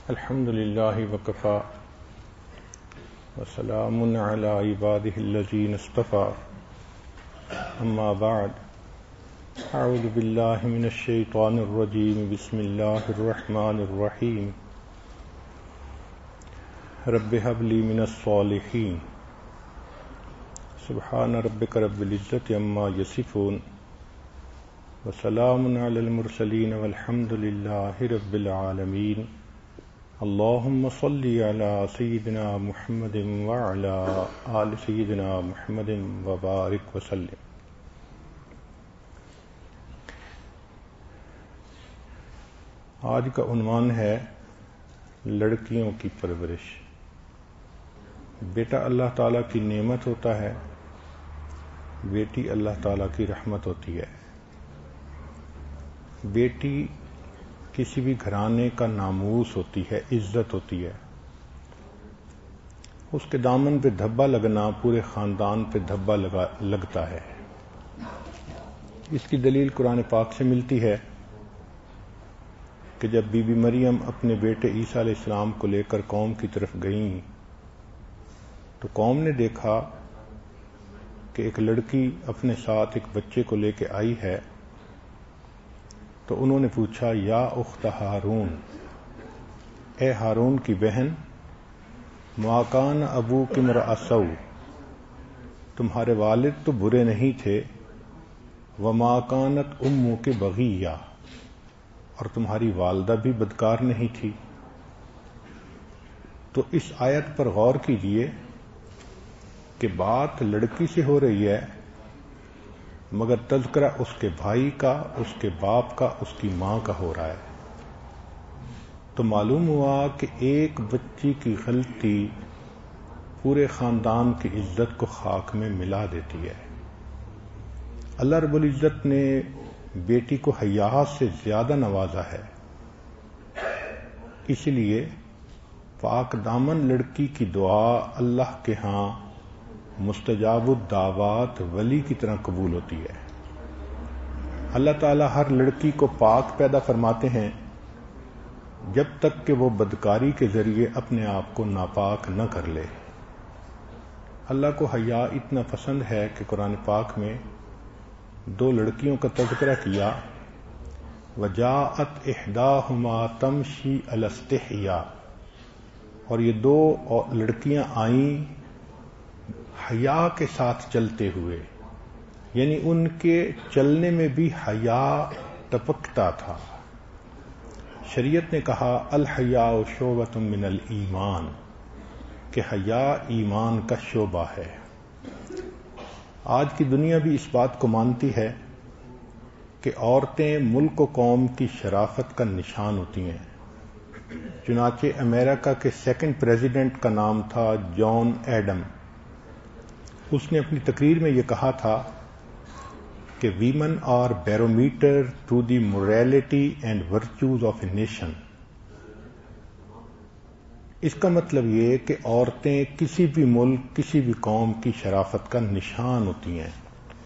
الحمد للہ وکفی وسلام علی عبادہ الذین اصطفی اما بعد اعوذ باللہ من الشیطان الرجیم بسم اللہ الرحمن الرحیم رب ھب لی من الصالحین سبحان ربک رب العزۃ عما یصفون وسلام علی المرسلین والحمد للہ رب العالمین اللہم صلی علی سیدنا محمد وعلی آل سیدنا محمد وبارک وسلم۔ آج کا عنوان ہے لڑکیوں کی پرورش۔ بیٹا اللہ تعالیٰ کی نعمت ہوتا ہے، بیٹی اللہ تعالیٰ کی رحمت ہوتی ہے۔ بیٹی کسی بھی گھرانے کا ناموس ہوتی ہے، عزت ہوتی ہے۔ اس کے دامن پہ دھبا لگنا پورے خاندان پہ دھبا لگتا ہے۔ اس کی دلیل قرآن پاک سے ملتی ہے کہ جب بی بی مریم اپنے بیٹے عیسیٰ علیہ السلام کو لے کر قوم کی طرف گئیں تو قوم نے دیکھا کہ ایک لڑکی اپنے ساتھ ایک بچے کو لے کے آئی ہے، تو انہوں نے پوچھا یا اخت ہارون، اے ہارون کی بہن، ما کان ابوک امرأ سوء، تمہارے والد تو برے نہیں تھے، وما کانت امک بغیہ، اور تمہاری والدہ بھی بدکار نہیں تھی۔ تو اس آیت پر غور کیجئے کہ بات لڑکی سے ہو رہی ہے، مگر تذکرہ اس کے بھائی کا، اس کے باپ کا، اس کی ماں کا ہو رہا ہے۔ تو معلوم ہوا کہ ایک بچی کی غلطی پورے خاندان کی عزت کو خاک میں ملا دیتی ہے۔ اللہ رب العزت نے بیٹی کو حیا سے زیادہ نوازا ہے، اس لیے پاک دامن لڑکی کی دعا اللہ کے ہاں مستجاب الدعوات ولی کی طرح قبول ہوتی ہے۔ اللہ تعالیٰ ہر لڑکی کو پاک پیدا فرماتے ہیں جب تک کہ وہ بدکاری کے ذریعے اپنے آپ کو ناپاک نہ کر لے۔ اللہ کو حیا اتنا پسند ہے کہ قرآن پاک میں دو لڑکیوں کا تذکرہ کیا، وجاءت احداہما تمشی علی استحیاء، اور یہ دو لڑکیاں آئیں حیا کے ساتھ چلتے ہوئے، یعنی ان کے چلنے میں بھی حیا ٹپکتا تھا۔ شریعت نے کہا الحیاء شعبۃ من الایمان، کہ حیا ایمان کا شعبہ ہے۔ آج کی دنیا بھی اس بات کو مانتی ہے کہ عورتیں ملک و قوم کی شرافت کا نشان ہوتی ہیں۔ چنانچہ امریکہ کے سیکنڈ پریزیڈنٹ کا نام تھا جان ایڈم۔ اس نے اپنی تقریر میں یہ کہا تھا کہ women are barometer to the morality and virtues of a nation. اس کا مطلب یہ کہ عورتیں کسی بھی ملک، کسی بھی قوم کی شرافت کا نشان ہوتی ہیں۔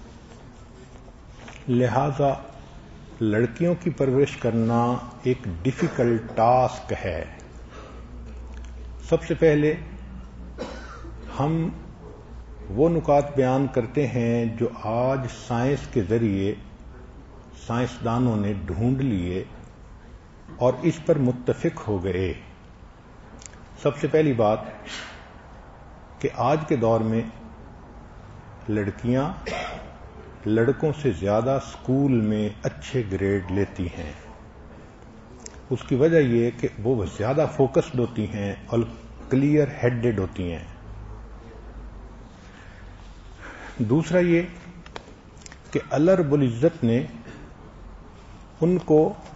لہذا لڑکیوں کی پرورش کرنا ایک ڈیفیکلٹ ٹاسک ہے۔ سب سے پہلے ہم وہ نکات بیان کرتے ہیں جو آج سائنس کے ذریعے سائنسدانوں نے ڈھونڈ لیے اور اس پر متفق ہو گئے۔ سب سے پہلی بات کہ آج کے دور میں لڑکیاں لڑکوں سے زیادہ اسکول میں اچھے گریڈ لیتی ہیں۔ اس کی وجہ یہ کہ وہ زیادہ فوکسڈ ہوتی ہیں اور کلیئر ہیڈڈ ہوتی ہیں۔ دوسرا یہ کہ اللہ رب العزت نے ان کو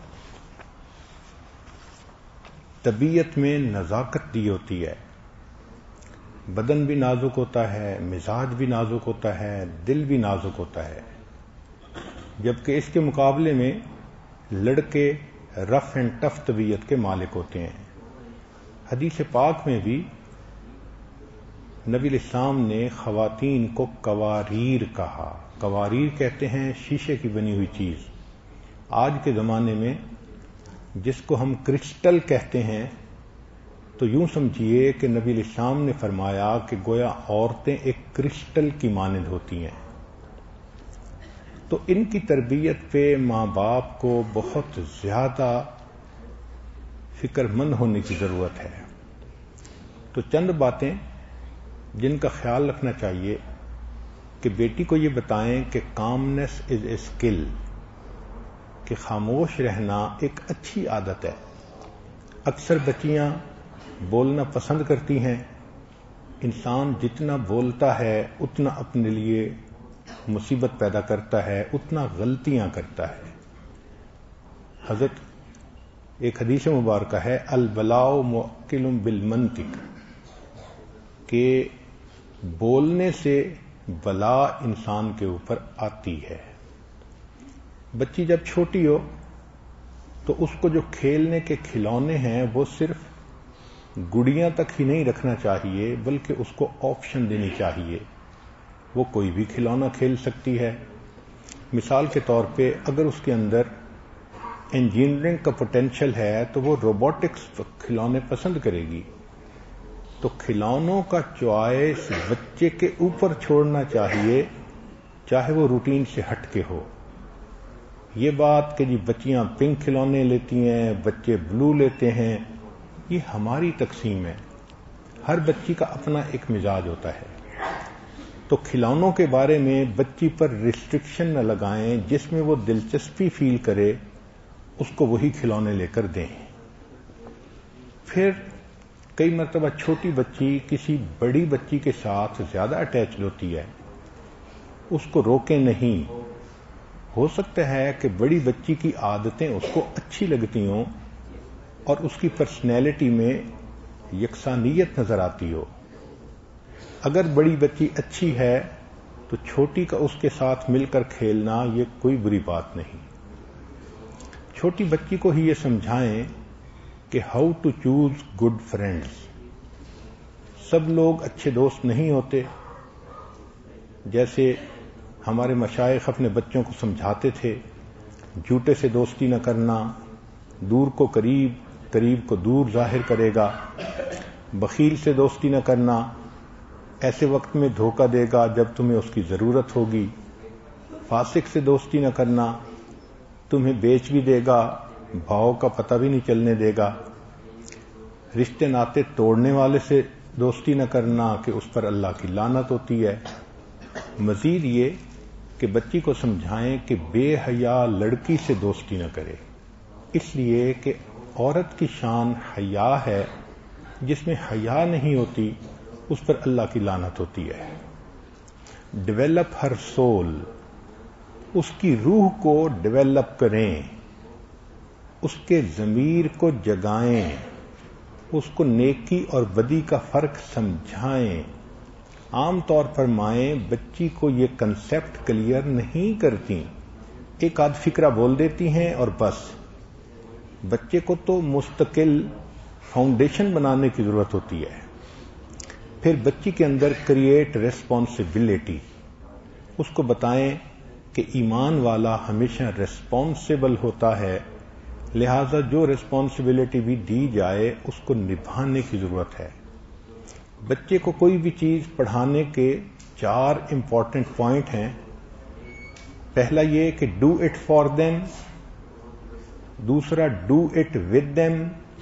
طبیعت میں نزاکت دی ہوتی ہے۔ بدن بھی نازک ہوتا ہے، مزاج بھی نازک ہوتا ہے، دل بھی نازک ہوتا ہے، جبکہ اس کے مقابلے میں لڑکے رف اینڈ ٹف طبیعت کے مالک ہوتے ہیں۔ حدیث پاک میں بھی نبی علیہ السلام نے خواتین کو قواریر کہا۔ قواریر کہتے ہیں شیشے کی بنی ہوئی چیز۔ آج کے زمانے میں جس کو ہم کرسٹل کہتے ہیں، تو یوں سمجھیے کہ نبی علیہ السلام نے فرمایا کہ گویا عورتیں ایک کرسٹل کی مانند ہوتی ہیں. تو ان کی تربیت پہ ماں باپ کو بہت زیادہ فکر مند ہونے کی ضرورت ہے. تو چند باتیں جن کا خیال رکھنا چاہیے کہ بیٹی کو یہ بتائیں کہ کامنس از اے اسکل، کہ خاموش رہنا ایک اچھی عادت ہے. اکثر بچیاں بولنا پسند کرتی ہیں. انسان جتنا بولتا ہے اتنا اپنے لیے مصیبت پیدا کرتا ہے، اتنا غلطیاں کرتا ہے. حضرت ایک حدیث مبارکہ ہے البلاء موکل بالمنطق، کہ بولنے سے بلا انسان کے اوپر آتی ہے. بچی جب چھوٹی ہو تو اس کو جو کھیلنے کے کھلونے ہیں وہ صرف گڑیاں تک ہی نہیں رکھنا چاہیے، بلکہ اس کو آپشن دینی چاہیے. وہ کوئی بھی کھلونا کھیل سکتی ہے. مثال کے طور پہ اگر اس کے اندر انجینئرنگ کا پوٹینشل ہے تو وہ روبوٹکس کھلونے پسند کرے گی. تو کھلونوں کا چوائس بچے کے اوپر چھوڑنا چاہیے، چاہے وہ روٹین سے ہٹ کے ہو. یہ بات کہ جی بچیاں پنک کھلونے لیتی ہیں، بچے بلو لیتے ہیں، یہ ہماری تقسیم ہے. ہر بچی کا اپنا ایک مزاج ہوتا ہے. تو کھلونوں کے بارے میں بچی پر ریسٹرکشن نہ لگائیں. جس میں وہ دلچسپی فیل کرے اس کو وہی کھلونے لے کر دیں. پھر کئی مرتبہ چھوٹی بچی کسی بڑی بچی کے ساتھ زیادہ اٹیچڈ ہوتی ہے، اس کو روکیں نہیں. ہو سکتا ہے کہ بڑی بچی کی عادتیں اس کو اچھی لگتی ہوں اور اس کی پرسنالٹی میں یکسانیت نظر آتی ہو. اگر بڑی بچی اچھی ہے تو چھوٹی کا اس کے ساتھ مل کر کھیلنا یہ کوئی بری بات نہیں. چھوٹی بچی کو ہی یہ سمجھائیں کہ how to choose good friends. سب لوگ اچھے دوست نہیں ہوتے. جیسے ہمارے مشائخ اپنے بچوں کو سمجھاتے تھے، جھوٹے سے دوستی نہ کرنا، دور کو قریب، قریب کو دور ظاہر کرے گا. بخیل سے دوستی نہ کرنا، ایسے وقت میں دھوکہ دے گا جب تمہیں اس کی ضرورت ہوگی. فاسق سے دوستی نہ کرنا، تمہیں بیچ بھی دے گا، بھاؤ کا پتہ بھی نہیں چلنے دے گا. رشتے ناطے توڑنے والے سے دوستی نہ کرنا کہ اس پر اللہ کی لعنت ہوتی ہے. مزید یہ کہ بچی کو سمجھائیں کہ بے حیا لڑکی سے دوستی نہ کرے، اس لیے کہ عورت کی شان حیا ہے. جس میں حیا نہیں ہوتی اس پر اللہ کی لعنت ہوتی ہے. ڈیولپ ہر سول، اس کی روح کو ڈیولپ کریں، اس کے ضمیر کو جگائیں، اس کو نیکی اور بدی کا فرق سمجھائیں. عام طور پر مائیں بچی کو یہ کنسیپٹ کلیئر نہیں کرتی، ایک آدھ فکرہ بول دیتی ہیں اور بس. بچے کو تو مستقل فاؤنڈیشن بنانے کی ضرورت ہوتی ہے. پھر بچی کے اندر کریٹ ریسپانسبلٹی. اس کو بتائیں کہ ایمان والا ہمیشہ ریسپانسبل ہوتا ہے، لہذا جو ریسپانسبلٹی بھی دی جائے اس کو نبھانے کی ضرورت ہے. بچے کو کوئی بھی چیز پڑھانے کے 4 امپورٹنٹ پوائنٹ ہیں. پہلا یہ کہ ڈو اٹ فار دیم، دوسرا ڈو اٹ ود دیم،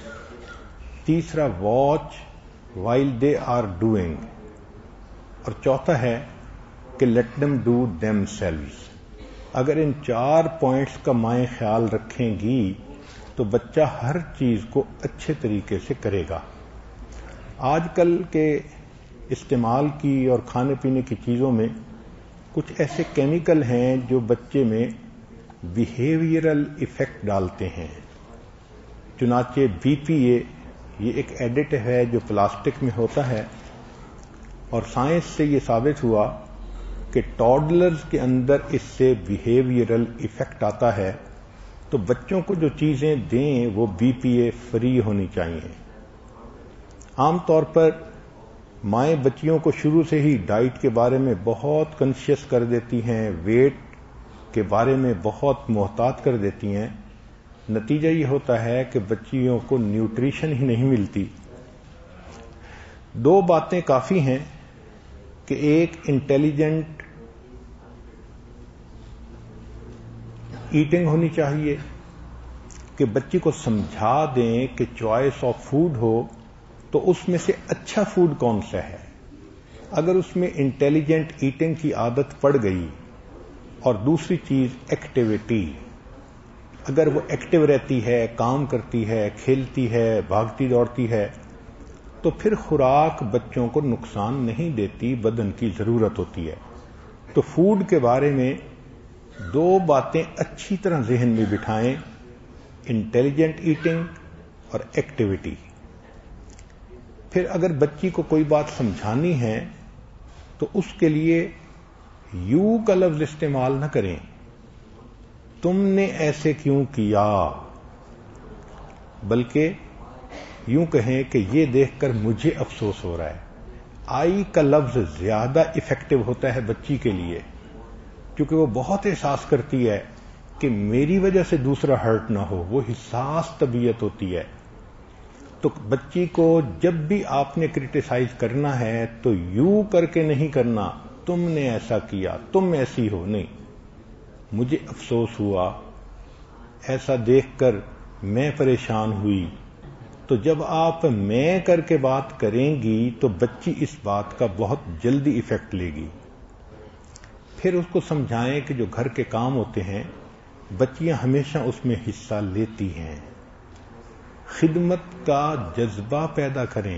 تیسرا watch while they are doing, اور چوتھا ہے کہ let them do themselves. اگر ان 4 پوائنٹس کا مائیں خیال رکھیں گی تو بچہ ہر چیز کو اچھے طریقے سے کرے گا. آج کل کے استعمال کی اور کھانے پینے کی چیزوں میں کچھ ایسے کیمیکل ہیں جو بچے میں بیہیویئرل ایفیکٹ ڈالتے ہیں. چنانچہ BPA یہ ایک ایڈیٹو ہے جو پلاسٹک میں ہوتا ہے، اور سائنس سے یہ ثابت ہوا کہ ٹاڈلرز کے اندر اس سے بیہیویئرل ایفیکٹ آتا ہے. تو بچوں کو جو چیزیں دیں وہ BPA فری ہونی چاہیے. عام طور پر مائیں بچیوں کو شروع سے ہی ڈائٹ کے بارے میں بہت کنشیس کر دیتی ہیں، ویٹ کے بارے میں بہت محتاط کر دیتی ہیں. نتیجہ یہ ہوتا ہے کہ بچیوں کو نیوٹریشن ہی نہیں ملتی، دو باتیں کافی ہیں کہ ایک انٹیلیجنٹ ایٹنگ ہونی چاہیے کہ بچی کو سمجھا دیں کہ چوائس آف فوڈ ہو تو اس میں سے اچھا فوڈ کون سا ہے. اگر اس میں انٹیلیجنٹ ایٹنگ کی عادت پڑ گئی اور دوسری چیز ایکٹیویٹی، اگر وہ ایکٹیو رہتی ہے، کام کرتی ہے، کھیلتی ہے، بھاگتی دوڑتی ہے، تو پھر خوراک بچوں کو نقصان نہیں دیتی، بدن کی ضرورت ہوتی ہے. تو فوڈ کے بارے میں دو باتیں اچھی طرح ذہن میں بٹھائیں، انٹیلیجنٹ ایٹنگ اور ایکٹیویٹی. پھر اگر بچی کو کوئی بات سمجھانی ہے تو اس کے لیے یو کا لفظ استعمال نہ کریں، تم نے ایسے کیوں کیا، بلکہ یوں کہیں کہ یہ دیکھ کر مجھے افسوس ہو رہا ہے. آئی کا لفظ زیادہ افیکٹو ہوتا ہے بچی کے لیے، کیونکہ وہ بہت احساس کرتی ہے کہ میری وجہ سے دوسرا ہرٹ نہ ہو، وہ حساس طبیعت ہوتی ہے. تو بچی کو جب بھی آپ نے کرٹیسائز کرنا ہے تو یوں کر کے نہیں کرنا، تم نے ایسا کیا، تم ایسی ہو، نہیں، مجھے افسوس ہوا، ایسا دیکھ کر میں پریشان ہوئی. تو جب آپ میں کر کے بات کریں گی تو بچی اس بات کا بہت جلدی ایفیکٹ لے گی. پھر اس کو سمجھائیں کہ جو گھر کے کام ہوتے ہیں بچیاں ہمیشہ اس میں حصہ لیتی ہیں. خدمت کا جذبہ پیدا کریں.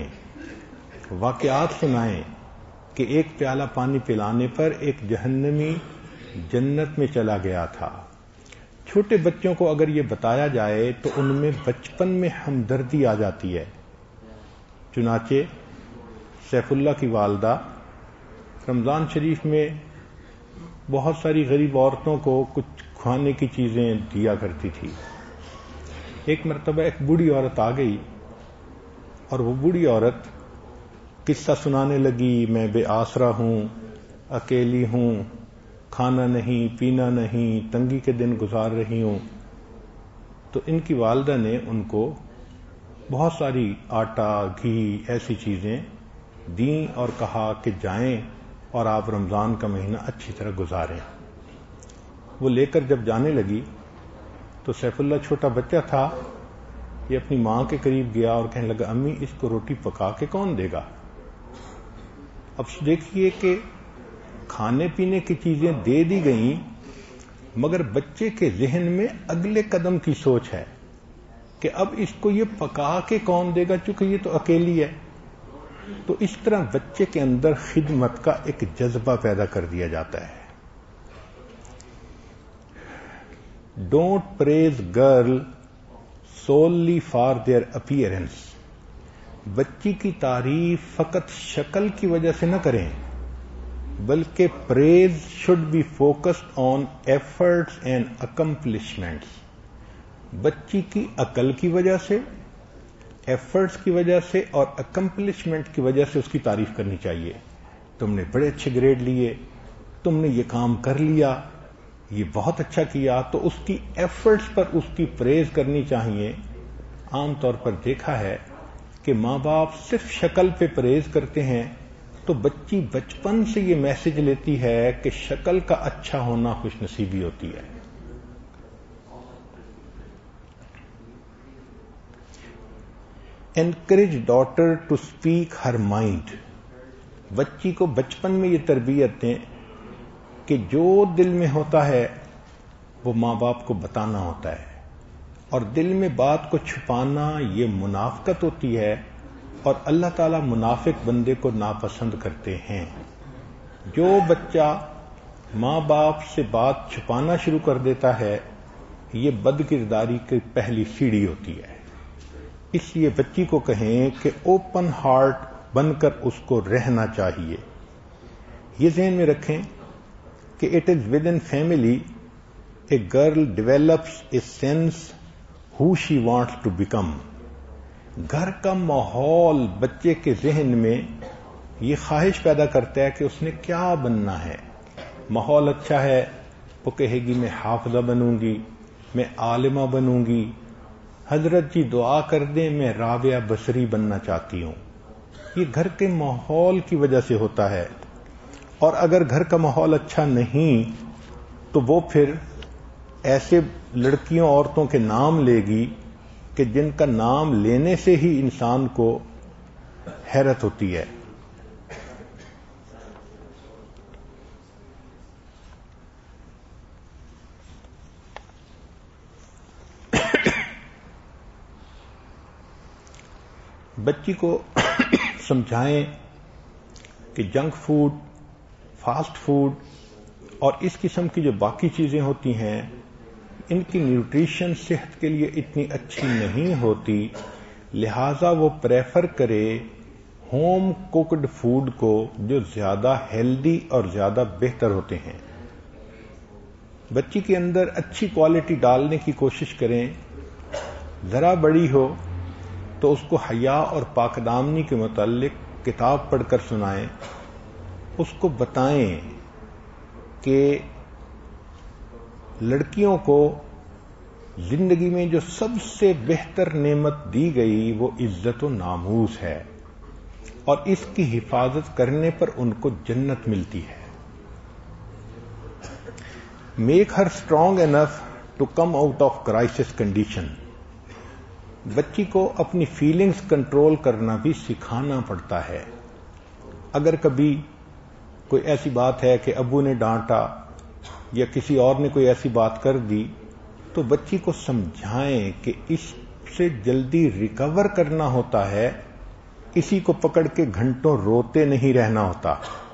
واقعات سنائیں کہ ایک پیالہ پانی پلانے پر ایک جہنمی جنت میں چلا گیا تھا. چھوٹے بچوں کو اگر یہ بتایا جائے تو ان میں بچپن میں ہمدردی آ جاتی ہے. چنانچہ سیف اللہ کی والدہ رمضان شریف میں بہت ساری غریب عورتوں کو کچھ کھانے کی چیزیں دیا کرتی تھی. ایک مرتبہ ایک بوڑھی عورت آ گئی اور وہ بوڑھی عورت قصہ سنانے لگی، میں بے آسرا ہوں، اکیلی ہوں، کھانا نہیں، پینا نہیں، تنگی کے دن گزار رہی ہوں. تو ان کی والدہ نے ان کو بہت ساری آٹا، گھی، ایسی چیزیں دیں اور کہا کہ جائیں اور آپ رمضان کا مہینہ اچھی طرح گزاریں. وہ لے کر جب جانے لگی تو سیف اللہ چھوٹا بچہ تھا، یہ اپنی ماں کے قریب گیا اور کہنے لگا، امی اس کو روٹی پکا کے کون دے گا؟ اب دیکھیے کہ کھانے پینے کی چیزیں دے دی گئیں، مگر بچے کے ذہن میں اگلے قدم کی سوچ ہے کہ اب اس کو یہ پکا کے کون دے گا، چونکہ یہ تو اکیلی ہے. تو اس طرح بچے کے اندر خدمت کا ایک جذبہ پیدا کر دیا جاتا ہے. Don't praise girl solely for their appearance. بچی کی تعریف فقط شکل کی وجہ سے نہ کریں، بلکہ praise should be focused on efforts and accomplishments. بچی کی عقل کی وجہ سے، ایفرٹس کی وجہ سے اور اکمپلشمنٹ کی وجہ سے اس کی تعریف کرنی چاہیے. تم نے بڑے اچھے گریڈ لیے، تم نے یہ کام کر لیا، یہ بہت اچھا کیا، تو اس کی ایفرٹس پر اس کی پریز کرنی چاہیے. عام طور پر دیکھا ہے کہ ماں باپ صرف شکل پہ پریز کرتے ہیں تو بچی بچپن سے یہ میسج لیتی ہے کہ شکل کا اچھا ہونا خوش نصیبی ہوتی ہے. Encourage daughter to speak her mind. بچی کو بچپن میں یہ تربیت دیں کہ جو دل میں ہوتا ہے وہ ماں باپ کو بتانا ہوتا ہے، اور دل میں بات کو چھپانا یہ منافقت ہوتی ہے، اور اللہ تعالیٰ منافق بندے کو ناپسند کرتے ہیں. جو بچہ ماں باپ سے بات چھپانا شروع کر دیتا ہے یہ بد کرداری کی پہلی سیڑھی ہوتی ہے. اس لیے بچی کو کہیں کہ اوپن ہارٹ بن کر اس کو رہنا چاہیے. یہ ذہن میں رکھیں کہ it is with in family a girl develops a sense who she wants to become. گھر کا ماحول بچے کے ذہن میں یہ خواہش پیدا کرتا ہے کہ اس نے کیا بننا ہے. ماحول اچھا ہے، وہ کہے گی میں حافظہ بنوں گی، میں عالمہ بنوں گی. حضرت جی دعا کر دیں، میں رابعہ بصری بننا چاہتی ہوں. یہ گھر کے ماحول کی وجہ سے ہوتا ہے، اور اگر گھر کا ماحول اچھا نہیں تو وہ پھر ایسے لڑکیوں عورتوں کے نام لے گی کہ جن کا نام لینے سے ہی انسان کو حیرت ہوتی ہے۔ بچی کو سمجھائیں کہ جنک فوڈ، فاسٹ فوڈ اور اس قسم کی جو باقی چیزیں ہوتی ہیں ان کی نیوٹریشن صحت کے لیے اتنی اچھی نہیں ہوتی، لہذا وہ پریفر کرے ہوم کوکڈ فوڈ کو جو زیادہ ہیلدی اور زیادہ بہتر ہوتے ہیں۔ بچی کے اندر اچھی کوالٹی ڈالنے کی کوشش کریں، ذرا بڑی ہو تو اس کو حیا اور پاک دامنی کے متعلق کتاب پڑھ کر سنائیں، اس کو بتائیں کہ لڑکیوں کو زندگی میں جو سب سے بہتر نعمت دی گئی وہ عزت و ناموس ہے، اور اس کی حفاظت کرنے پر ان کو جنت ملتی ہے۔ Make her strong enough to come out of crisis condition. بچی کو اپنی فیلنگز کنٹرول کرنا بھی سکھانا پڑتا ہے۔ اگر کبھی کوئی ایسی بات ہے کہ ابو نے ڈانٹا یا کسی اور نے کوئی ایسی بات کر دی تو بچی کو سمجھائیں کہ اس سے جلدی ریکور کرنا ہوتا ہے، کسی کو پکڑ کے گھنٹوں روتے نہیں رہنا ہوتا۔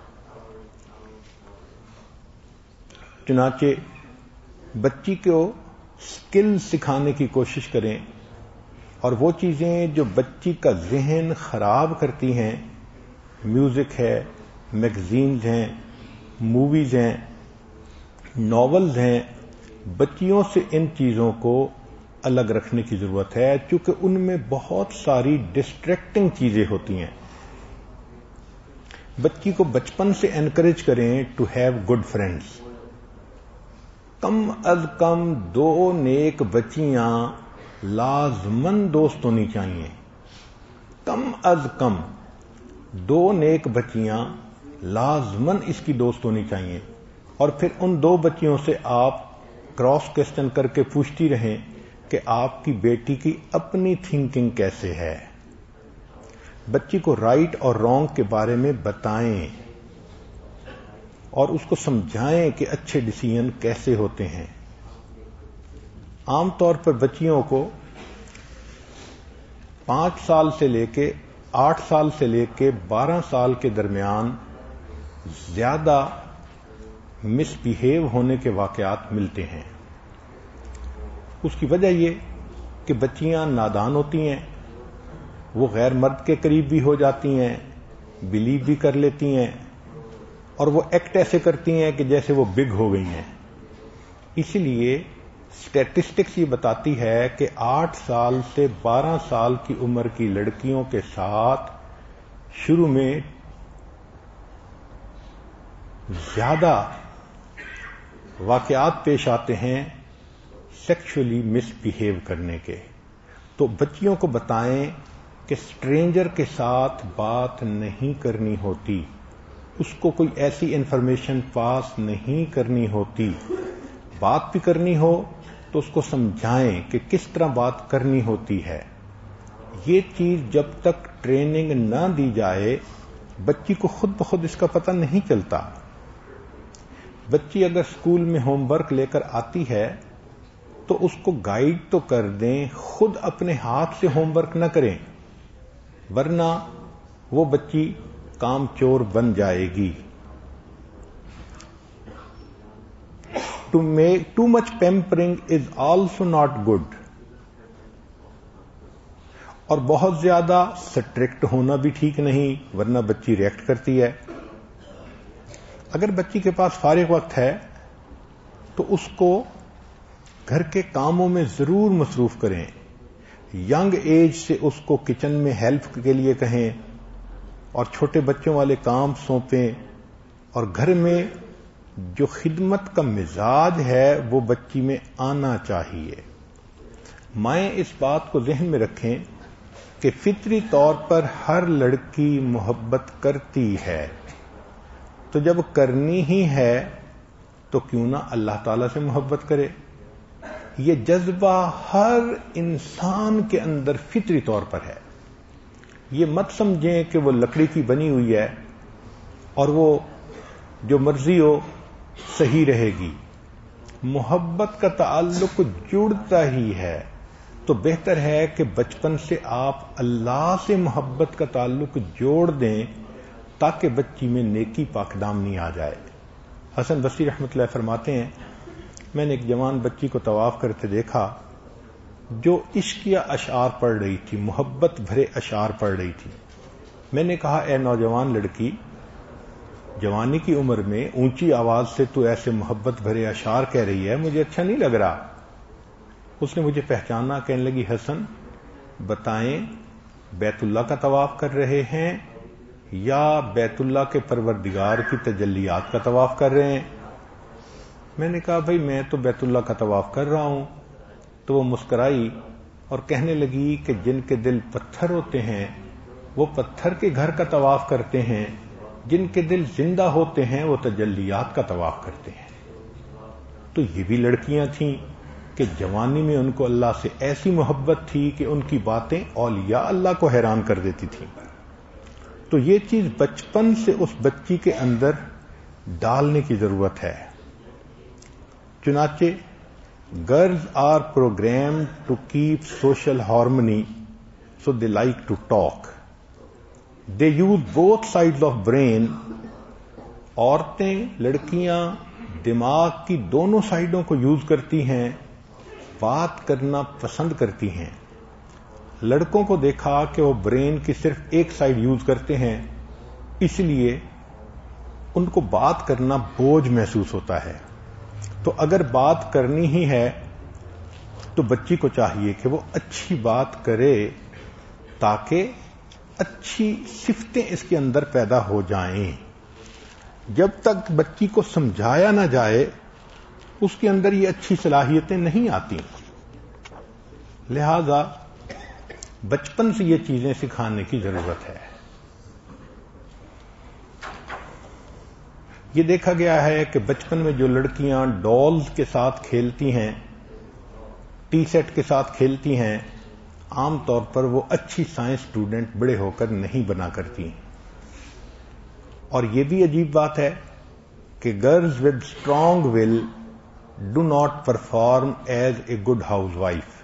چنانچہ بچی کو سکل سکھانے کی کوشش کریں، اور وہ چیزیں جو بچی کا ذہن خراب کرتی ہیں، میوزک ہے، میگزینز ہیں، موویز ہیں، ناولز ہیں، بچیوں سے ان چیزوں کو الگ رکھنے کی ضرورت ہے، چونکہ ان میں بہت ساری ڈسٹریکٹنگ چیزیں ہوتی ہیں۔ بچی کو بچپن سے انکریج کریں ٹو ہیو گڈ فرینڈز۔ کم از کم 2 نیک بچیاں لازمن دوست ہونی چاہیے، کم از کم 2 نیک بچیاں لازمن اس کی دوست ہونی چاہیے، اور پھر ان 2 بچیوں سے آپ کراس کوسچن کر کے پوچھتی رہیں کہ آپ کی بیٹی کی اپنی تھنکنگ کیسے ہے۔ بچی کو رائٹ اور رانگ کے بارے میں بتائیں اور اس کو سمجھائیں کہ اچھے ڈیسیژن کیسے ہوتے ہیں۔ عام طور پر بچیوں کو 5 سال سے لے کے 8 سال سے لے کے 12 سال کے درمیان زیادہ مس بیہیو ہونے کے واقعات ملتے ہیں۔ اس کی وجہ یہ کہ بچیاں نادان ہوتی ہیں، وہ غیر مرد کے قریب بھی ہو جاتی ہیں، بلیو بھی کر لیتی ہیں، اور وہ ایکٹ ایسے کرتی ہیں کہ جیسے وہ بگ ہو گئی ہیں۔ اسی لیے اسٹیٹسٹکس یہ بتاتی ہے کہ 8 سال سے 12 سال کی عمر کی لڑکیوں کے ساتھ شروع میں زیادہ واقعات پیش آتے ہیں سیکشولی مس بیہیو کرنے کے۔ تو بچیوں کو بتائیں کہ اسٹرینجر کے ساتھ بات نہیں کرنی ہوتی، اس کو کوئی ایسی انفارمیشن پاس نہیں کرنی ہوتی، بات بھی کرنی ہو تو اس کو سمجھائیں کہ کس طرح بات کرنی ہوتی ہے۔ یہ چیز جب تک ٹریننگ نہ دی جائے بچی کو خود بخود اس کا پتہ نہیں چلتا۔ بچی اگر اسکول میں ہوم ورک لے کر آتی ہے تو اس کو گائیڈ تو کر دیں، خود اپنے ہاتھ سے ہوم ورک نہ کریں، ورنہ وہ بچی کام چور بن جائے گی۔ Too much pampering is also not good۔ اور بہت زیادہ سٹرکٹ ہونا بھی ٹھیک نہیں، ورنہ بچی ریئیکٹ کرتی ہے۔ اگر بچی کے پاس فارغ وقت ہے تو اس کو گھر کے کاموں میں ضرور مصروف کریں۔ ینگ ایج سے اس کو کچن میں ہیلپ کے لیے کہیں اور چھوٹے بچوں والے کام سونپیں، اور گھر میں جو خدمت کا مزاج ہے وہ بچی میں آنا چاہیے۔ مائیں اس بات کو ذہن میں رکھیں کہ فطری طور پر ہر لڑکی محبت کرتی ہے، تو جب کرنی ہی ہے تو کیوں نہ اللہ تعالی سے محبت کرے۔ یہ جذبہ ہر انسان کے اندر فطری طور پر ہے۔ یہ مت سمجھیں کہ وہ لکڑی کی بنی ہوئی ہے اور وہ جو مرضی ہو صحیح رہے گی۔ محبت کا تعلق جڑتا ہی ہے، تو بہتر ہے کہ بچپن سے آپ اللہ سے محبت کا تعلق جوڑ دیں تاکہ بچی میں نیکی پاک دامنی آ جائے۔ حسن بصری رحمۃ اللہ فرماتے ہیں، میں نے ایک جوان بچی کو طواف کرتے دیکھا جو عشقیہ اشعار پڑھ رہی تھی، محبت بھرے اشعار پڑھ رہی تھی۔ میں نے کہا، اے نوجوان لڑکی، جوانی کی عمر میں اونچی آواز سے تو ایسے محبت بھرے اشعار کہہ رہی ہے، مجھے اچھا نہیں لگ رہا۔ اس نے مجھے پہچانا، کہنے لگی، حسن بتائیں بیت اللہ کا طواف کر رہے ہیں یا بیت اللہ کے پروردگار کی تجلیات کا طواف کر رہے ہیں؟ میں نے کہا، بھائی میں تو بیت اللہ کا طواف کر رہا ہوں۔ تو وہ مسکرائی اور کہنے لگی کہ جن کے دل پتھر ہوتے ہیں وہ پتھر کے گھر کا طواف کرتے ہیں، جن کے دل زندہ ہوتے ہیں وہ تجلیات کا طواف کرتے ہیں۔ تو یہ بھی لڑکیاں تھیں کہ جوانی میں ان کو اللہ سے ایسی محبت تھی کہ ان کی باتیں اولیاء اللہ کو حیران کر دیتی تھیں۔ تو یہ چیز بچپن سے اس بچی کے اندر ڈالنے کی ضرورت ہے۔ چنانچہ girls are programmed to keep social harmony so they like to talk, they use both sides of brain. عورتیں، لڑکیاں دماغ کی دونوں سائڈوں کو یوز کرتی ہیں، بات کرنا پسند کرتی ہیں۔ لڑکوں کو دیکھا کہ وہ برین کی صرف ایک سائڈ یوز کرتے ہیں، اس لیے ان کو بات کرنا بوجھ محسوس ہوتا ہے۔ تو اگر بات کرنی ہی ہے تو بچی کو چاہیے کہ وہ اچھی بات کرے تاکہ اچھی صفتیں اس کے اندر پیدا ہو جائیں۔ جب تک بچی کو سمجھایا نہ جائے اس کے اندر یہ اچھی صلاحیتیں نہیں آتی۔ لہذا بچپن سے یہ چیزیں سکھانے کی ضرورت ہے۔ یہ دیکھا گیا ہے کہ بچپن میں جو لڑکیاں ڈالز کے ساتھ کھیلتی ہیں، ٹی سیٹ کے ساتھ کھیلتی ہیں، عام طور پر وہ اچھی سائنس اسٹوڈنٹ بڑے ہو کر نہیں بنا کرتی۔ اور یہ بھی عجیب بات ہے کہ girls with strong will do not perform as a good housewife.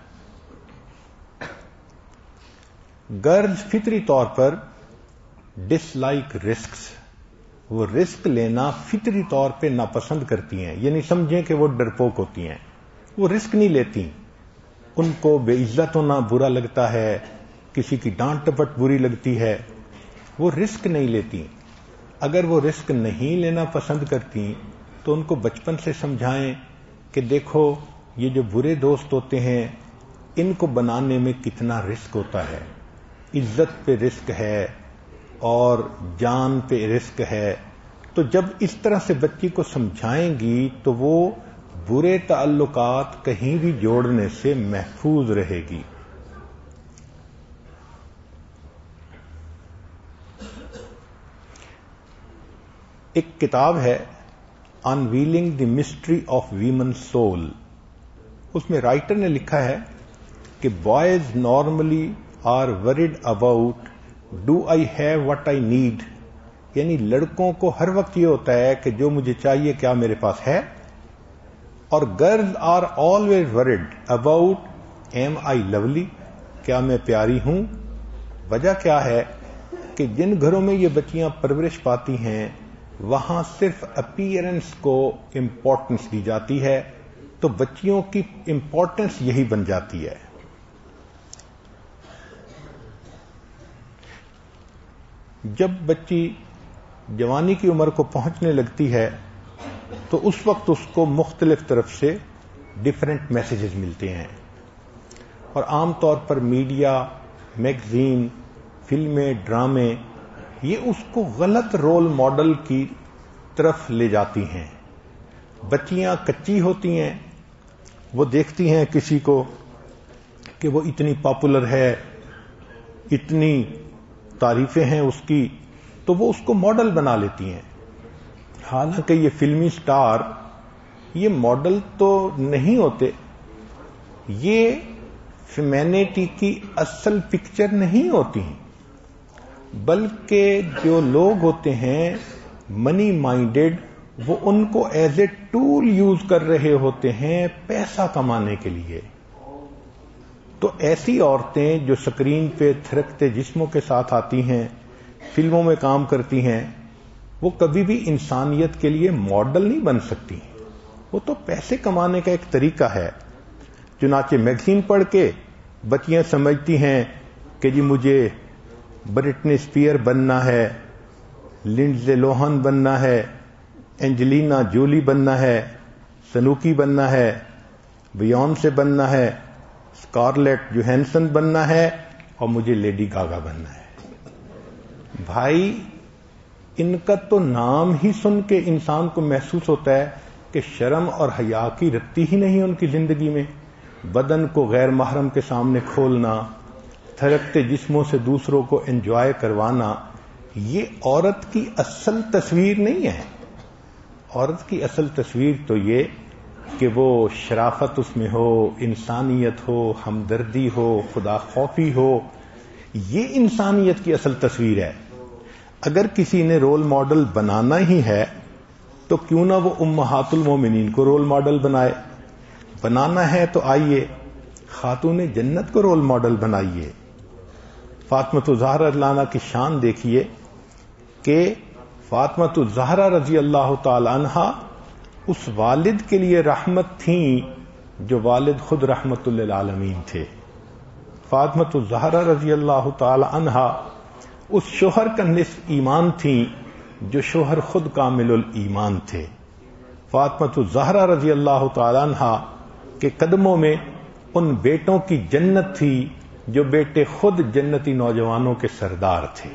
Girls فطری طور پر ڈس لائک رسکس، وہ رسک لینا فطری طور پہ ناپسند کرتی ہیں، یعنی سمجھیں کہ وہ ڈرپوک ہوتی ہیں، وہ رسک نہیں لیتی۔ ان کو بے عزت ہونا برا لگتا ہے، کسی کی ڈانٹ ٹپٹ بری لگتی ہے، وہ رسک نہیں لیتی۔ اگر وہ رسک نہیں لینا پسند کرتی تو ان کو بچپن سے سمجھائیں کہ دیکھو یہ جو برے دوست ہوتے ہیں ان کو بنانے میں کتنا رسک ہوتا ہے، عزت پہ رسک ہے اور جان پہ رسک ہے۔ تو جب اس طرح سے بچی کو سمجھائیں گی تو وہ برے تعلقات کہیں بھی جوڑنے سے محفوظ رہے گی۔ ایک کتاب ہے unveiling the mystery of women soul, اس میں رائٹر نے لکھا ہے کہ boys normally are worried about do I have what I need, یعنی لڑکوں کو ہر وقت یہ ہوتا ہے کہ جو مجھے چاہیے کیا میرے پاس ہے، اور girls are always worried about am I lovely, کیا میں پیاری ہوں۔ وجہ کیا ہے کہ جن گھروں میں یہ بچیاں پرورش پاتی ہیں وہاں صرف اپیئرنس کو امپورٹنس دی جاتی ہے، تو بچیوں کی امپورٹنس یہی بن جاتی ہے۔ جب بچی جوانی کی عمر کو پہنچنے لگتی ہے تو اس وقت اس کو مختلف طرف سے ڈیفرنٹ میسیجز ملتے ہیں، اور عام طور پر میڈیا، میگزین، فلمیں، ڈرامے یہ اس کو غلط رول ماڈل کی طرف لے جاتی ہیں۔ بچیاں کچی ہوتی ہیں، وہ دیکھتی ہیں کسی کو کہ وہ اتنی پاپولر ہے، اتنی تعریفیں ہیں اس کی، تو وہ اس کو ماڈل بنا لیتی ہیں. حالانکہ یہ فلمی سٹار یہ ماڈل تو نہیں ہوتے، یہ فیمینٹی کی اصل پکچر نہیں ہوتی ہیں، بلکہ جو لوگ ہوتے ہیں منی مائنڈڈ، وہ ان کو ایز اے ٹول یوز کر رہے ہوتے ہیں پیسہ کمانے کے لیے. تو ایسی عورتیں جو سکرین پہ تھرکتے جسموں کے ساتھ آتی ہیں، فلموں میں کام کرتی ہیں، وہ کبھی بھی انسانیت کے لیے ماڈل نہیں بن سکتی. وہ تو پیسے کمانے کا ایک طریقہ ہے. چنانچہ میگزین پڑھ کے بچیاں سمجھتی ہیں کہ جی مجھے برٹنی اسپیئر بننا ہے، لنڈزے لوہن بننا ہے، اینجلینا جولی بننا ہے، سنوکی بننا ہے، بیونسے بننا ہے، اسکارلیٹ جوہینسن بننا ہے، اور مجھے لیڈی گاگا بننا ہے. بھائی ان کا تو نام ہی سن کے انسان کو محسوس ہوتا ہے کہ شرم اور حیا کی رتی ہی نہیں ان کی زندگی میں. بدن کو غیر محرم کے سامنے کھولنا، تھرکتے جسموں سے دوسروں کو انجوائے کروانا، یہ عورت کی اصل تصویر نہیں ہے. عورت کی اصل تصویر تو یہ کہ وہ شرافت اس میں ہو، انسانیت ہو، ہمدردی ہو، خدا خوفی ہو. یہ انسانیت کی اصل تصویر ہے. اگر کسی نے رول ماڈل بنانا ہی ہے تو کیوں نہ وہ امہات المومنین کو رول ماڈل بنائے. بنانا ہے تو آئیے خاتون جنت کو رول ماڈل بنائیے. فاطمہ الزہرا رضی اللہ عنہا کی شان دیکھیے کہ فاطمہ الزہرا رضی اللہ تعالی عنہا اس والد کے لیے رحمت تھیں جو والد خود رحمت للعالمین تھے. فاطمہ الزہرا رضی اللہ تعالی عنہا اس شوہر کا نصف ایمان تھیں جو شوہر خود کامل الایمان تھے. فاطمہ الزہرا رضی اللہ تعالی عنہا کے قدموں میں ان بیٹوں کی جنت تھی جو بیٹے خود جنتی نوجوانوں کے سردار تھے.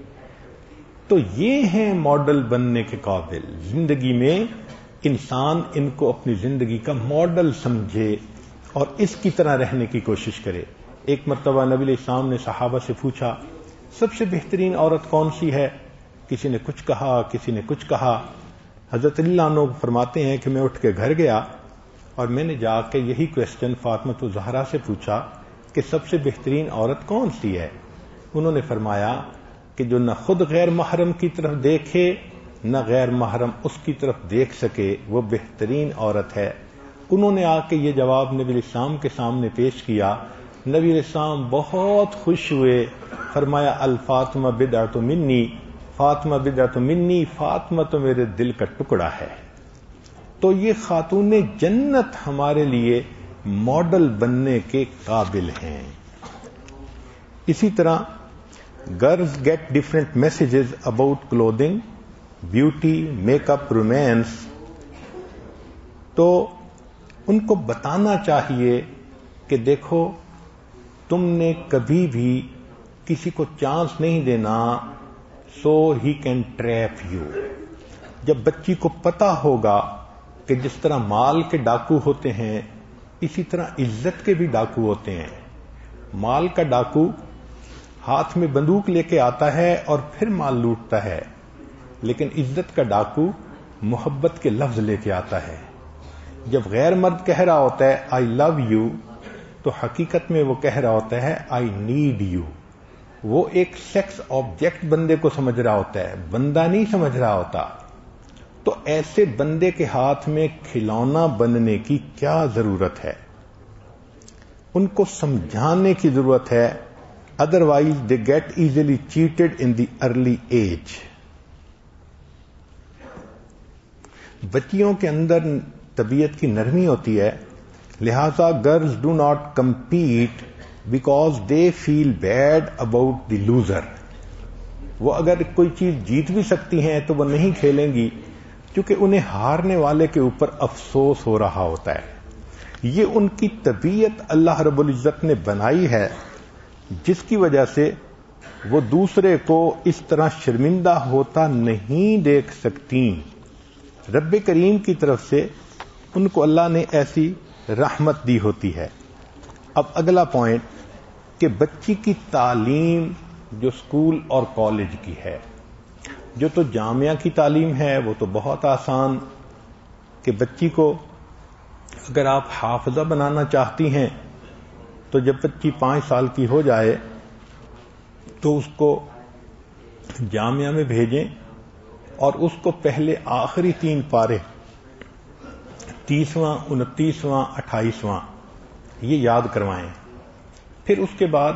تو یہ ہیں ماڈل بننے کے قابل. زندگی میں انسان ان کو اپنی زندگی کا ماڈل سمجھے اور اس کی طرح رہنے کی کوشش کرے. ایک مرتبہ نبی علیہ السلام نے صحابہ سے پوچھا سب سے بہترین عورت کون سی ہے؟ کسی نے کچھ کہا، کسی نے کچھ کہا. حضرت علی عنہ فرماتے ہیں کہ میں اٹھ کے گھر گیا اور میں نے جا کے یہی کوسچن فاطمہ الزہرا سے پوچھا کہ سب سے بہترین عورت کون سی ہے؟ انہوں نے فرمایا کہ جو نہ خود غیر محرم کی طرف دیکھے نہ غیر محرم اس کی طرف دیکھ سکے وہ بہترین عورت ہے. انہوں نے آ کے یہ جواب نبی علیہ السلام کے سامنے پیش کیا. نبی علیہ السلام بہت خوش ہوئے، فرمایا الفاطمہ بدعۃ منی، فاطمہ بدعۃ منی، فاطمہ تو میرے دل کا ٹکڑا ہے. تو یہ خاتون جنت ہمارے لیے ماڈل بننے کے قابل ہیں. اسی طرح girls get different messages about clothing, beauty, make up, romance. تو ان کو بتانا چاہیے کہ دیکھو تم نے کبھی بھی کسی کو چانس نہیں دینا so he can trap you. جب بچی کو پتا ہوگا کہ جس طرح مال کے ڈاکو ہوتے ہیں اسی طرح عزت کے بھی ڈاکو ہوتے ہیں. مال کا ڈاکو ہاتھ میں بندوق لے کے آتا ہے اور پھر مال لوٹتا ہے، لیکن عزت کا ڈاکو محبت کے لفظ لے کے آتا ہے. جب غیر مرد کہہ رہا ہوتا ہے آئی لو یو تو حقیقت میں وہ کہہ رہا ہوتا ہے آئی نیڈ یو. وہ ایک سیکس آبجیکٹ بندے کو سمجھ رہا ہوتا ہے، بندہ نہیں سمجھ رہا ہوتا. تو ایسے بندے کے ہاتھ میں کھلونا بننے کی کیا ضرورت ہے؟ ان کو سمجھانے کی ضرورت ہے. Otherwise they get easily cheated in the early age. بچیوں کے اندر طبیعت کی نرمی ہوتی ہے، لہذا girls do not compete because they feel bad about the loser. وہ اگر کوئی چیز جیت بھی سکتی ہیں تو وہ نہیں کھیلیں گی کیونکہ انہیں ہارنے والے کے اوپر افسوس ہو رہا ہوتا ہے. یہ ان کی طبیعت اللہ رب العزت نے بنائی ہے جس کی وجہ سے وہ دوسرے کو اس طرح شرمندہ ہوتا نہیں دیکھ سکتی. رب کریم کی طرف سے ان کو اللہ نے ایسی رحمت دی ہوتی ہے. اب اگلا پوائنٹ کہ بچی کی تعلیم جو اسکول اور کالج کی ہے، جو تو جامعہ کی تعلیم ہے وہ تو بہت آسان، کہ بچی کو اگر آپ حافظہ بنانا چاہتی ہیں تو جب بچی 5 سال کی ہو جائے تو اس کو جامعہ میں بھیجیں اور اس کو پہلے آخری 3 پارے 30واں 29واں 28واں یہ یاد کروائیں، پھر اس کے بعد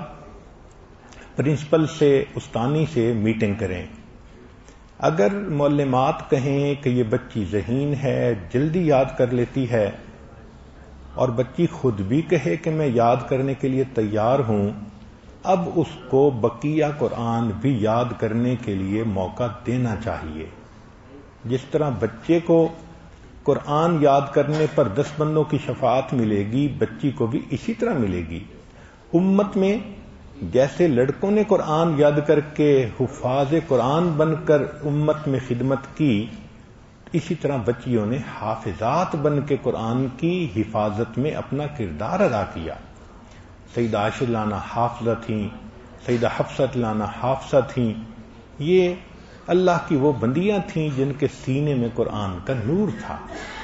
پرنسپل سے استانی سے میٹنگ کریں۔ اگر معلمات کہیں کہ یہ بچی ذہین ہے، جلدی یاد کر لیتی ہے، اور بچی خود بھی کہے کہ میں یاد کرنے کے لیے تیار ہوں، اب اس کو بقیہ قرآن بھی یاد کرنے کے لیے موقع دینا چاہیے۔ جس طرح بچے کو قرآن یاد کرنے پر 10 بندوں کی شفاعت ملے گی، بچی کو بھی اسی طرح ملے گی۔ امت میں جیسے لڑکوں نے قرآن یاد کر کے حفاظ قرآن بن کر امت میں خدمت کی، اسی طرح بچیوں نے حافظات بن کے قرآن کی حفاظت میں اپنا کردار ادا کیا۔ سیدہ عائشہ لانا حافظہ تھیں، سیدہ حفصہ لانا حافظہ تھیں، یہ اللہ کی وہ بندیاں تھیں جن کے سینے میں قرآن کا نور تھا۔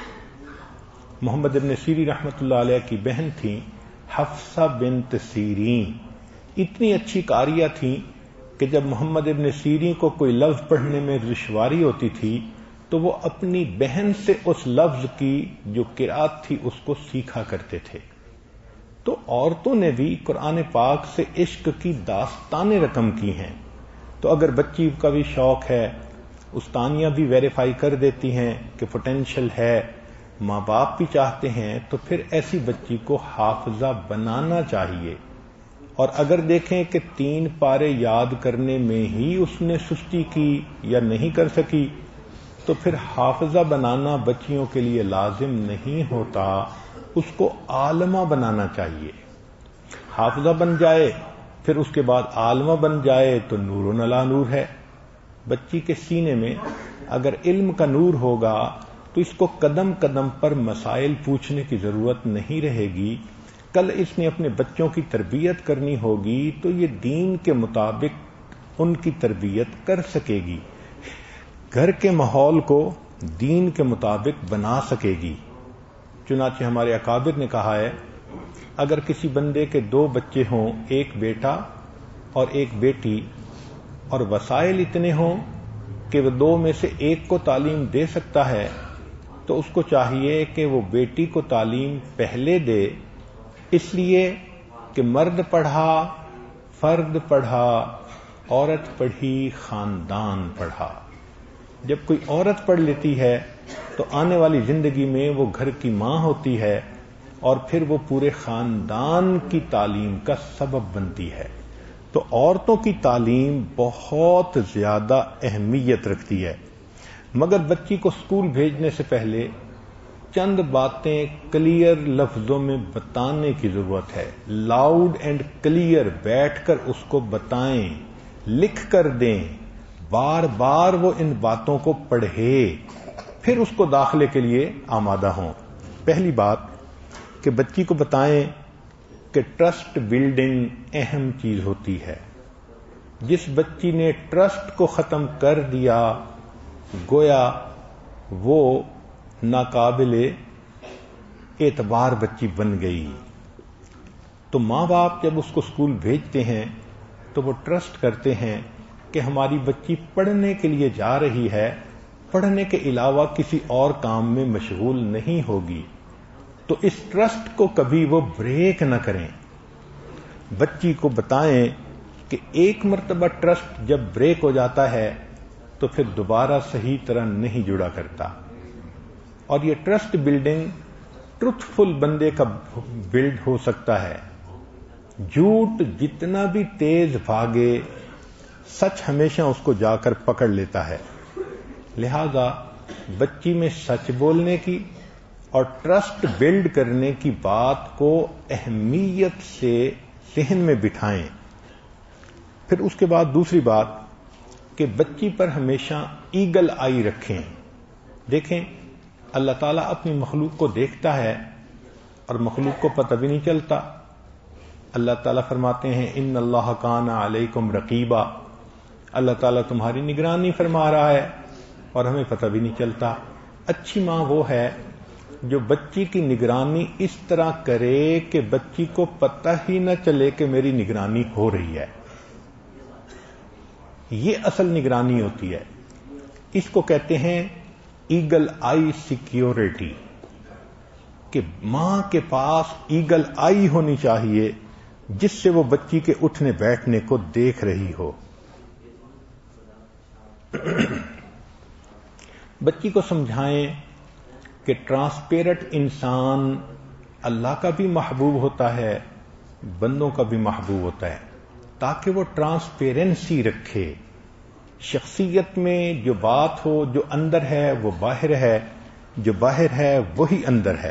محمد ابن سیری رحمۃ اللہ علیہ کی بہن تھیں حفصہ بنت سیرین، اتنی اچھی قاریہ تھیں کہ جب محمد ابن سیرین کو کوئی لفظ پڑھنے میں دشواری ہوتی تھی تو وہ اپنی بہن سے اس لفظ کی جو قرأت تھی اس کو سیکھا کرتے تھے۔ تو عورتوں نے بھی قرآن پاک سے عشق کی داستانیں رقم کی ہیں۔ تو اگر بچی کا بھی شوق ہے، استانیاں بھی ویریفائی کر دیتی ہیں کہ پوٹینشل ہے، ماں باپ بھی چاہتے ہیں، تو پھر ایسی بچی کو حافظہ بنانا چاہیے۔ اور اگر دیکھیں کہ 3 پارے یاد کرنے میں ہی اس نے سستی کی یا نہیں کر سکی، تو پھر حافظہ بنانا بچیوں کے لیے لازم نہیں ہوتا، اس کو عالمہ بنانا چاہیے۔ حافظہ بن جائے پھر اس کے بعد عالمہ بن جائے تو نور علی نور ہے۔ بچی کے سینے میں اگر علم کا نور ہوگا تو اس کو قدم قدم پر مسائل پوچھنے کی ضرورت نہیں رہے گی۔ کل اس نے اپنے بچوں کی تربیت کرنی ہوگی تو یہ دین کے مطابق ان کی تربیت کر سکے گی، گھر کے ماحول کو دین کے مطابق بنا سکے گی۔ چنانچہ ہمارے اکابر نے کہا ہے، اگر کسی بندے کے 2 بچے ہوں، ایک بیٹا اور ایک بیٹی، اور وسائل اتنے ہوں کہ وہ 2 میں سے ایک کو تعلیم دے سکتا ہے، تو اس کو چاہیے کہ وہ بیٹی کو تعلیم پہلے دے، اس لیے کہ مرد پڑھا فرد پڑھا، عورت پڑھی خاندان پڑھا۔ جب کوئی عورت پڑھ لیتی ہے تو آنے والی زندگی میں وہ گھر کی ماں ہوتی ہے اور پھر وہ پورے خاندان کی تعلیم کا سبب بنتی ہے۔ تو عورتوں کی تعلیم بہت زیادہ اہمیت رکھتی ہے، مگر بچی کو اسکول بھیجنے سے پہلے چند باتیں کلیئر لفظوں میں بتانے کی ضرورت ہے۔ لاؤڈ اینڈ کلیئر بیٹھ کر اس کو بتائیں، لکھ کر دیں، بار بار وہ ان باتوں کو پڑھے، پھر اس کو داخلے کے لیے آمادہ ہوں۔ پہلی بات کہ بچی کو بتائیں کہ ٹرسٹ بلڈنگ اہم چیز ہوتی ہے۔ جس بچی نے ٹرسٹ کو ختم کر دیا گویا وہ ناقابل اعتبار بچی بن گئی۔ تو ماں باپ جب اس کو اسکول بھیجتے ہیں تو وہ ٹرسٹ کرتے ہیں کہ ہماری بچی پڑھنے کے لیے جا رہی ہے، پڑھنے کے علاوہ کسی اور کام میں مشغول نہیں ہوگی، تو اس ٹرسٹ کو کبھی وہ بریک نہ کریں۔ بچی کو بتائیں کہ ایک مرتبہ ٹرسٹ جب بریک ہو جاتا ہے تو پھر دوبارہ صحیح طرح نہیں جڑا کرتا، اور یہ ٹرسٹ بلڈنگ ٹروتھ فل بندے کا بلڈ ہو سکتا ہے۔ جھوٹ جتنا بھی تیز بھاگے، سچ ہمیشہ اس کو جا کر پکڑ لیتا ہے۔ لہذا بچی میں سچ بولنے کی اور ٹرسٹ بلڈ کرنے کی بات کو اہمیت سے ذہن میں بٹھائیں۔ پھر اس کے بعد دوسری بات کہ بچی پر ہمیشہ ایگل آئی رکھیں۔ دیکھیں اللہ تعالیٰ اپنی مخلوق کو دیکھتا ہے اور مخلوق کو پتہ بھی نہیں چلتا، اللہ تعالیٰ فرماتے ہیں ان اللہ کان علیکم رقیبا، اللہ تعالیٰ تمہاری نگرانی فرما رہا ہے اور ہمیں پتہ بھی نہیں چلتا۔ اچھی ماں وہ ہے جو بچی کی نگرانی اس طرح کرے کہ بچی کو پتہ ہی نہ چلے کہ میری نگرانی ہو رہی ہے۔ یہ اصل نگرانی ہوتی ہے، اس کو کہتے ہیں ایگل آئی سیکیورٹی، کہ ماں کے پاس ایگل آئی ہونی چاہیے جس سے وہ بچی کے اٹھنے بیٹھنے کو دیکھ رہی ہو۔ بچی کو سمجھائیں کہ ٹرانسپیرنٹ انسان اللہ کا بھی محبوب ہوتا ہے، بندوں کا بھی محبوب ہوتا ہے، تاکہ وہ ٹرانسپیرنسی رکھے۔ شخصیت میں جو بات ہو، جو اندر ہے وہ باہر ہے، جو باہر ہے وہی اندر ہے۔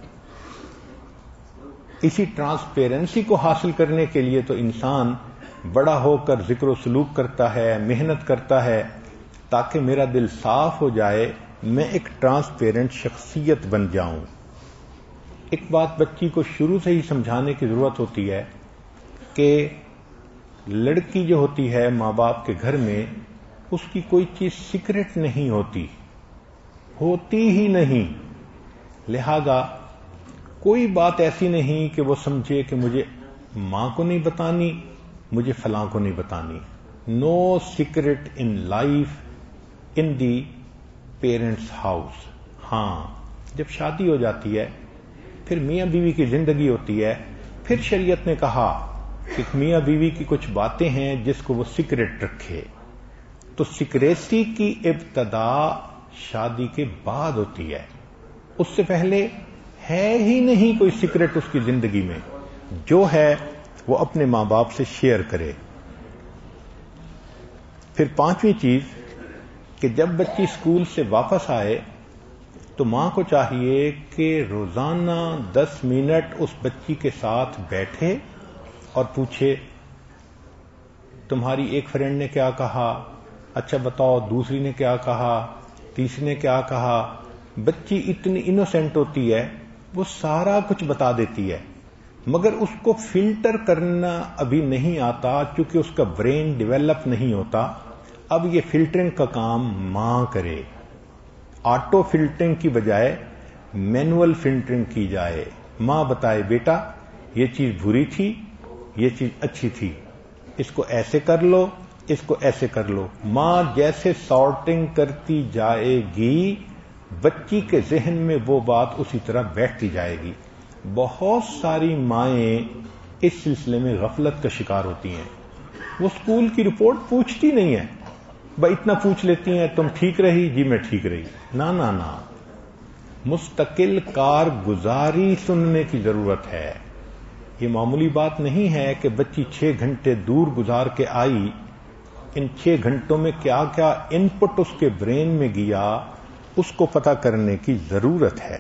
اسی ٹرانسپیرنسی کو حاصل کرنے کے لیے تو انسان بڑا ہو کر ذکر و سلوک کرتا ہے، محنت کرتا ہے، تاکہ میرا دل صاف ہو جائے، میں ایک ٹرانسپیرنٹ شخصیت بن جاؤں۔ ایک بات بچی کو شروع سے ہی سمجھانے کی ضرورت ہوتی ہے کہ لڑکی جو ہوتی ہے ماں باپ کے گھر میں، اس کی کوئی چیز سیکرٹ نہیں ہوتی ہی نہیں، لہذا کوئی بات ایسی نہیں کہ وہ سمجھے کہ مجھے ماں کو نہیں بتانی، مجھے فلاں کو نہیں بتانی۔ No secret in life in the parents house. ہاں، جب شادی ہو جاتی ہے، پھر میاں بیوی کی زندگی ہوتی ہے، پھر شریعت نے کہا کہ میاں بیوی کی کچھ باتیں ہیں جس کو وہ سیکرٹ رکھے۔ تو سیکریسی کی ابتدا شادی کے بعد ہوتی ہے، اس سے پہلے ہے ہی نہیں کوئی سیکرٹ اس کی زندگی میں، جو ہے وہ اپنے ماں باپ سے شیئر کرے۔ پھر پانچویں چیز کہ جب بچی اسکول سے واپس آئے تو ماں کو چاہیے کہ روزانہ 10 منٹ اس بچی کے ساتھ بیٹھے اور پوچھے تمہاری ایک فرینڈ نے کیا کہا، اچھا بتاؤ دوسری نے کیا کہا، تیسری نے کیا کہا۔ بچی اتنی انوسینٹ ہوتی ہے، وہ سارا کچھ بتا دیتی ہے، مگر اس کو فلٹر کرنا ابھی نہیں آتا، چونکہ اس کا برین ڈیولپ نہیں ہوتا۔ اب یہ فلٹرنگ کا کام ماں کرے، آٹو فلٹرنگ کی بجائے مینول فلٹرنگ کی جائے۔ ماں بتائے بیٹا یہ چیز بری تھی، یہ چیز اچھی تھی، اس کو ایسے کر لو، اس کو ایسے کر لو۔ ماں جیسے سارٹنگ کرتی جائے گی، بچی کے ذہن میں وہ بات اسی طرح بیٹھتی جائے گی۔ بہت ساری مائیں اس سلسلے میں غفلت کا شکار ہوتی ہیں، وہ اسکول کی رپورٹ پوچھتی نہیں ہے، بھائی اتنا پوچھ لیتی ہیں تم ٹھیک رہی؟ جی میں ٹھیک رہی۔ نہ مستقل کارگزاری سننے کی ضرورت ہے۔ یہ معمولی بات نہیں ہے کہ بچی 6 گھنٹے دور گزار کے آئی، ان 6 گھنٹوں میں کیا کیا ان پٹ اس کے برین میں گیا، اس کو پتہ کرنے کی ضرورت ہے۔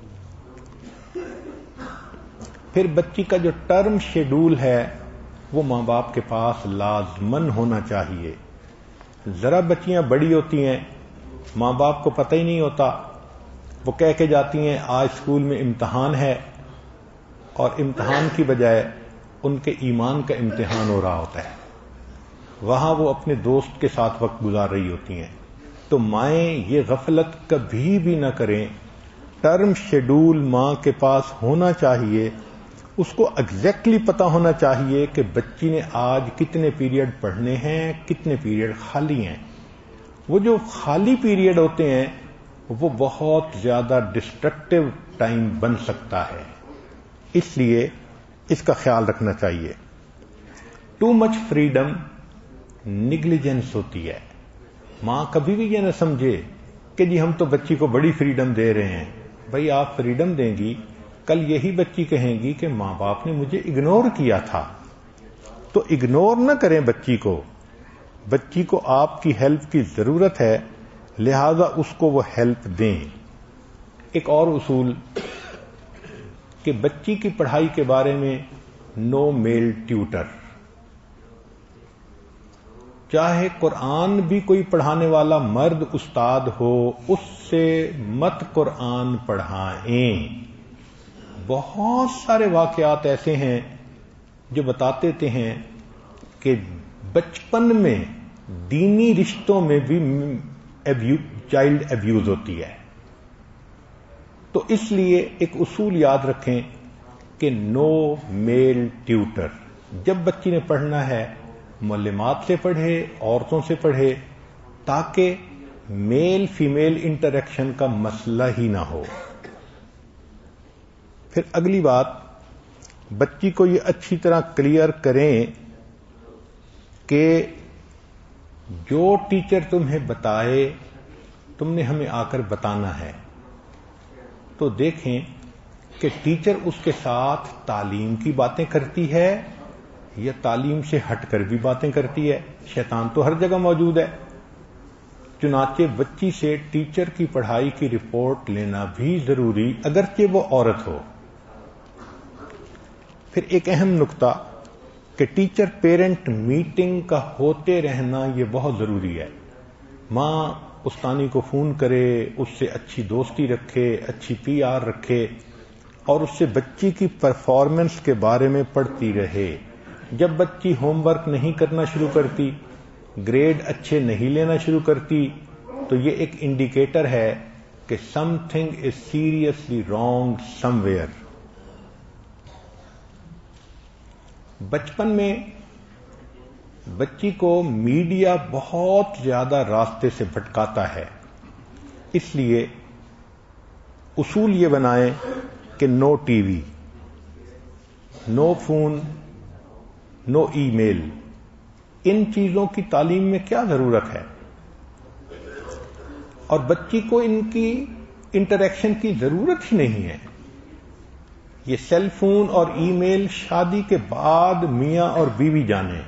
پھر بچی کا جو ٹرم شیڈول ہے وہ ماں باپ کے پاس لازمن ہونا چاہیے۔ ذرا بچیاں بڑی ہوتی ہیں، ماں باپ کو پتہ ہی نہیں ہوتا، وہ کہہ کے جاتی ہیں آج اسکول میں امتحان ہے، اور امتحان کی بجائے ان کے ایمان کا امتحان ہو رہا ہوتا ہے، وہاں وہ اپنے دوست کے ساتھ وقت گزار رہی ہوتی ہیں۔ تو مائیں یہ غفلت کبھی بھی نہ کریں، ٹرم شیڈول ماں کے پاس ہونا چاہیے، اس کو ایگزیکٹلی پتا ہونا چاہیے کہ بچی نے آج کتنے پیریڈ پڑھنے ہیں، کتنے پیریڈ خالی ہیں۔ وہ جو خالی پیریڈ ہوتے ہیں وہ بہت زیادہ ڈسٹرکٹیو ٹائم بن سکتا ہے، اس لیے اس کا خیال رکھنا چاہیے۔ ٹو مچ فریڈم نیگلیجنس ہوتی ہے۔ ماں کبھی بھی یہ نہ سمجھے کہ جی ہم تو بچی کو بڑی فریڈم دے رہے ہیں۔ بھئی آپ فریڈم دیں گی، کل یہی بچی کہیں گی کہ ماں باپ نے مجھے اگنور کیا تھا، تو اگنور نہ کریں بچی کو۔ بچی کو آپ کی ہیلپ کی ضرورت ہے، لہذا اس کو وہ ہیلپ دیں۔ ایک اور اصول کہ بچی کی پڑھائی کے بارے میں نو میل ٹیوٹر، چاہے قرآن بھی کوئی پڑھانے والا مرد استاد ہو، اس سے مت قرآن پڑھائیں۔ بہت سارے واقعات ایسے ہیں جو بتاتے تھے ہیں کہ بچپن میں دینی رشتوں میں بھی چائلڈ ایبیوز ہوتی ہے. تو اس لیے ایک اصول یاد رکھیں کہ نو میل ٹیوٹر. جب بچی نے پڑھنا ہے معلمات سے پڑھے، عورتوں سے پڑھے، تاکہ میل فیمیل انٹریکشن کا مسئلہ ہی نہ ہو. پھر اگلی بات، بچی کو یہ اچھی طرح کلیئر کریں کہ جو ٹیچر تمہیں بتائے تم نے ہمیں آ کر بتانا ہے. تو دیکھیں کہ ٹیچر اس کے ساتھ تعلیم کی باتیں کرتی ہے یا تعلیم سے ہٹ کر بھی باتیں کرتی ہے. شیطان تو ہر جگہ موجود ہے. چنانچہ بچی سے ٹیچر کی پڑھائی کی رپورٹ لینا بھی ضروری، اگرچہ وہ عورت ہو. پھر ایک اہم نقطہ کہ ٹیچر پیرنٹ میٹنگ کا ہوتے رہنا یہ بہت ضروری ہے. ماں استانی کو فون کرے، اس سے اچھی دوستی رکھے، اچھی پی آر رکھے، اور اس سے بچی کی پرفارمنس کے بارے میں پڑھتی رہے. جب بچی ہوم ورک نہیں کرنا شروع کرتی، گریڈ اچھے نہیں لینا شروع کرتی، تو یہ ایک انڈیکیٹر ہے کہ something is seriously wrong somewhere. بچپن میں بچی کو میڈیا بہت زیادہ راستے سے بھٹکاتا ہے. اس لیے اصول یہ بنائیں کہ نو TV, no phone, no ای میل. ان چیزوں کی تعلیم میں کیا ضرورت ہے؟ اور بچی کو ان کی انٹریکشن کی ضرورت ہی نہیں ہے. یہ سیل فون اور ای میل شادی کے بعد میاں اور بیوی جانے.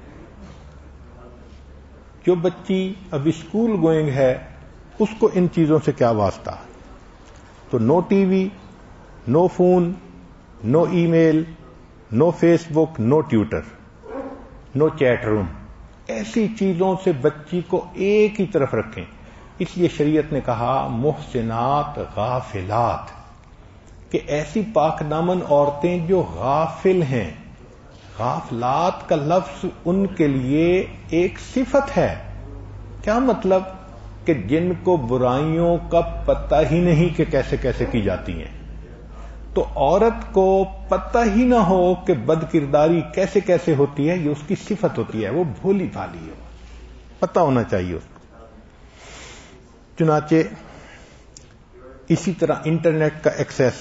جو بچی اب اسکول گوئنگ ہے اس کو ان چیزوں سے کیا واسطہ؟ تو no TV, no phone, no email, no Facebook, no Twitter, no chat room. ایسی چیزوں سے بچی کو ایک ہی طرف رکھیں. اس لیے شریعت نے کہا محسنات غافلات، کہ ایسی پاک دامن عورتیں جو غافل ہیں. غافلات کا لفظ ان کے لیے ایک صفت ہے. کیا مطلب؟ کہ جن کو برائیوں کا پتہ ہی نہیں کہ کیسے کیسے کی جاتی ہیں. تو عورت کو پتہ ہی نہ ہو کہ بد کرداری کیسے کیسے ہوتی ہے، یہ اس کی صفت ہوتی ہے. وہ بھولی بھالی ہے، پتہ ہونا چاہیے اس کو. چنانچہ اسی طرح انٹرنیٹ کا ایکسیس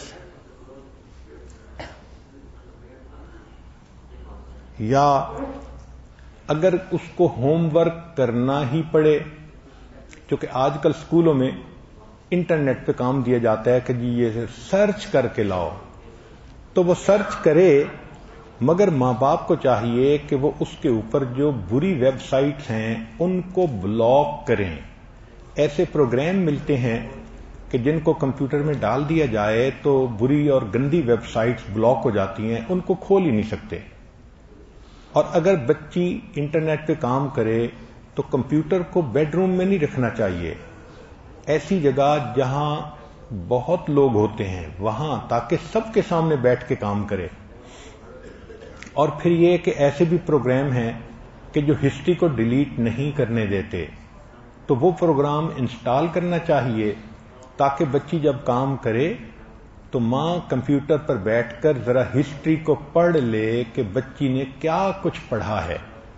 یا اگر اس کو ہوم ورک کرنا ہی پڑے، کیونکہ آج کل اسکولوں میں انٹرنیٹ پہ کام دیا جاتا ہے کہ جی یہ سرچ کر کے لاؤ، تو وہ سرچ کرے، مگر ماں باپ کو چاہیے کہ وہ اس کے اوپر جو بری ویب سائٹس ہیں ان کو بلاک کریں. ایسے پروگرام ملتے ہیں کہ جن کو کمپیوٹر میں ڈال دیا جائے تو بری اور گندی ویب سائٹس بلاک ہو جاتی ہیں، ان کو کھول ہی نہیں سکتے. اور اگر بچی انٹرنیٹ پہ کام کرے تو کمپیوٹر کو بیڈ روم میں نہیں رکھنا چاہیے، ایسی جگہ جہاں بہت لوگ ہوتے ہیں وہاں، تاکہ سب کے سامنے بیٹھ کے کام کرے. اور پھر یہ کہ ایسے بھی پروگرام ہیں کہ جو ہسٹری کو ڈیلیٹ نہیں کرنے دیتے، تو وہ پروگرام انسٹال کرنا چاہیے تاکہ بچی جب کام کرے تو ماں کمپیوٹر پر بیٹھ کر ذرا ہسٹری کو پڑھ لے کہ بچی نے کیا کچھ پڑھا ہے.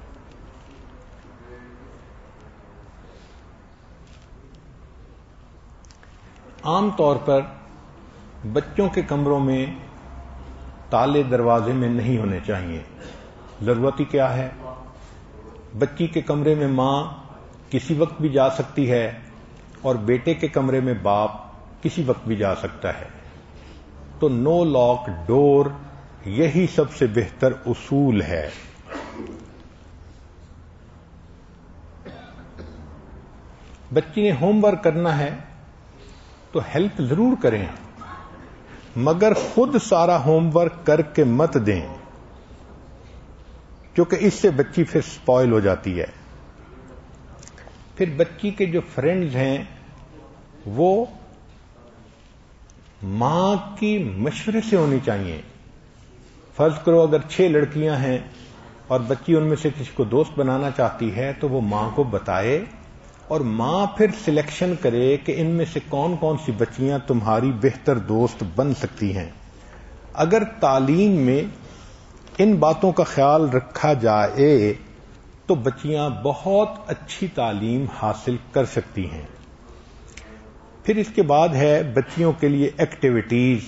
عام طور پر بچوں کے کمروں میں تالے دروازے میں نہیں ہونے چاہیے. ضرورت ہی کیا ہے؟ بچی کے کمرے میں ماں کسی وقت بھی جا سکتی ہے اور بیٹے کے کمرے میں باپ کسی وقت بھی جا سکتا ہے. تو نو لاک ڈور یہی سب سے بہتر اصول ہے. بچی نے ہوم ورک کرنا ہے تو ہیلپ ضرور کریں، مگر خود سارا ہوم ورک کر کے مت دیں، کیونکہ اس سے بچی پھر سپوائل ہو جاتی ہے. پھر بچی کے جو فرینڈز ہیں وہ ماں کی مشورے سے ہونی چاہیے. فرض کرو اگر 6 لڑکیاں ہیں اور بچی ان میں سے کسی کو دوست بنانا چاہتی ہے تو وہ ماں کو بتائے اور ماں پھر سلیکشن کرے کہ ان میں سے کون کون سی بچیاں تمہاری بہتر دوست بن سکتی ہیں. اگر تعلیم میں ان باتوں کا خیال رکھا جائے تو بچیاں بہت اچھی تعلیم حاصل کر سکتی ہیں. پھر اس کے بعد ہے بچیوں کے لیے ایکٹیویٹیز،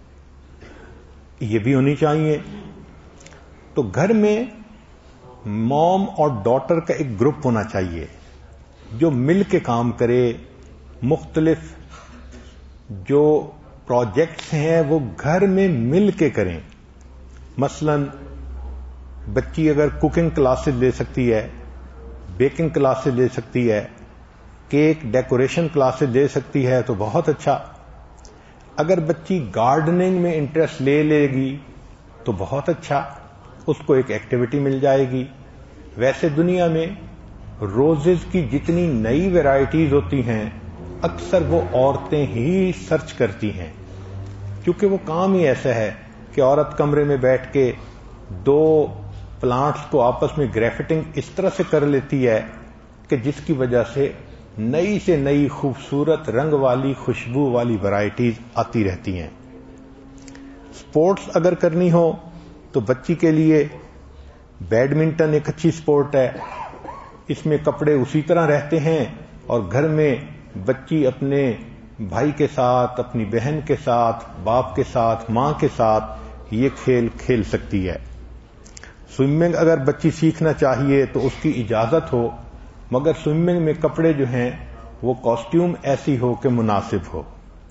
یہ بھی ہونی چاہیے. تو گھر میں موم اور ڈاٹر کا ایک گروپ ہونا چاہیے جو مل کے کام کرے. مختلف جو پروجیکٹس ہیں وہ گھر میں مل کے کریں. مثلا بچی اگر کوکنگ کلاسز لے سکتی ہے، بیکنگ کلاسز لے سکتی ہے، کیک ڈیکوریشن کلاسز لے سکتی ہے تو بہت اچھا. اگر بچی گارڈننگ میں انٹرسٹ لے لے گی تو بہت اچھا، اس کو ایک ایکٹیویٹی مل جائے گی. ویسے دنیا میں روزز کی جتنی نئی ویرائٹیز ہوتی ہیں اکثر وہ عورتیں ہی سرچ کرتی ہیں، کیونکہ وہ کام ہی ایسا ہے کہ عورت کمرے میں بیٹھ کے 2 پلانٹس کو آپس میں گریفٹنگ اس طرح سے کر لیتی ہے کہ جس کی وجہ سے نئی سے نئی خوبصورت رنگ والی خوشبو والی ویرائٹیز آتی رہتی ہیں. سپورٹس اگر کرنی ہو تو بچی کے لیے بیڈمنٹن ایک اچھی سپورٹ ہے. اس میں کپڑے اسی طرح رہتے ہیں اور گھر میں بچی اپنے بھائی کے ساتھ، اپنی بہن کے ساتھ، باپ کے ساتھ، ماں کے ساتھ یہ کھیل کھیل سکتی ہے. سوئمنگ اگر بچی سیکھنا چاہیے تو اس کی اجازت ہو، مگر سوئمنگ میں کپڑے جو ہیں وہ کاسٹیوم ایسی ہو کہ مناسب ہو.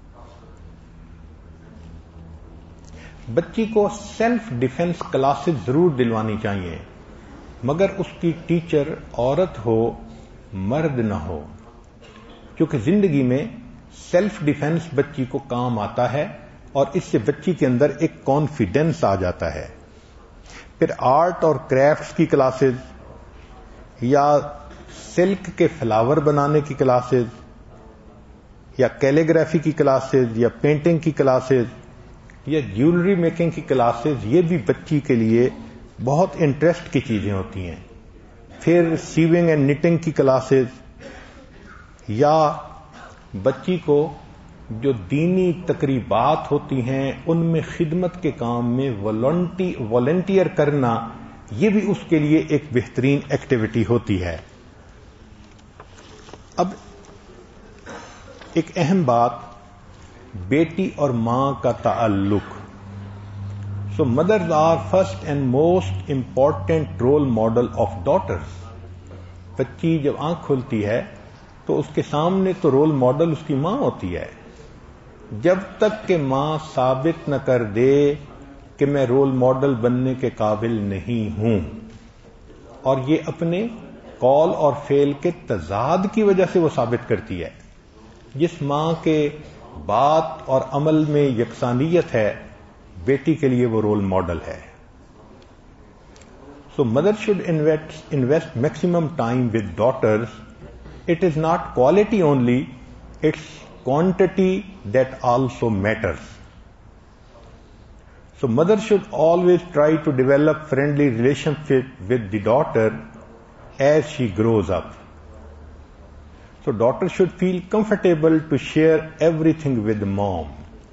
بچی کو سیلف ڈیفنس کلاسز ضرور دلوانی چاہیے، مگر اس کی ٹیچر عورت ہو مرد نہ ہو، کیونکہ زندگی میں سیلف ڈیفنس بچی کو کام آتا ہے اور اس سے بچی کے اندر ایک کانفیڈنس آ جاتا ہے. پھر آرٹ اور کرافٹس کی کلاسز یا سلک کے فلاور بنانے کی کلاسز یا کیلیگرافی کی کلاسز یا پینٹنگ کی کلاسز یا جیولری میکنگ کی کلاسز، یہ بھی بچی کے لیے بہت انٹرسٹ کی چیزیں ہوتی ہیں. پھر سیونگ اینڈ نیٹنگ کی کلاسز یا بچی کو جو دینی تقریبات ہوتی ہیں ان میں خدمت کے کام میں والنٹیئر کرنا، یہ بھی اس کے لیے ایک بہترین ایکٹیویٹی ہوتی ہے. اب ایک اہم بات، بیٹی اور ماں کا تعلق. So mothers are first and most important role model of daughters. بچی جب آنکھ کھلتی ہے تو اس کے سامنے تو رول ماڈل اس کی ماں ہوتی ہے. جب تک کہ ماں ثابت نہ کر دے کہ میں رول ماڈل بننے کے قابل نہیں ہوں، اور یہ اپنے قول اور فعل کے تضاد کی وجہ سے وہ ثابت کرتی ہے. جس ماں کے بات اور عمل میں یکسانیت ہے، بیٹی کے لیے وہ رول ماڈل ہے. So mother should invest maximum time with daughters. It is not quality only, it's quantity that also matters. So mother should always try to develop friendly relationship with the daughter as she grows up. So daughter should feel comfortable to share everything with mom.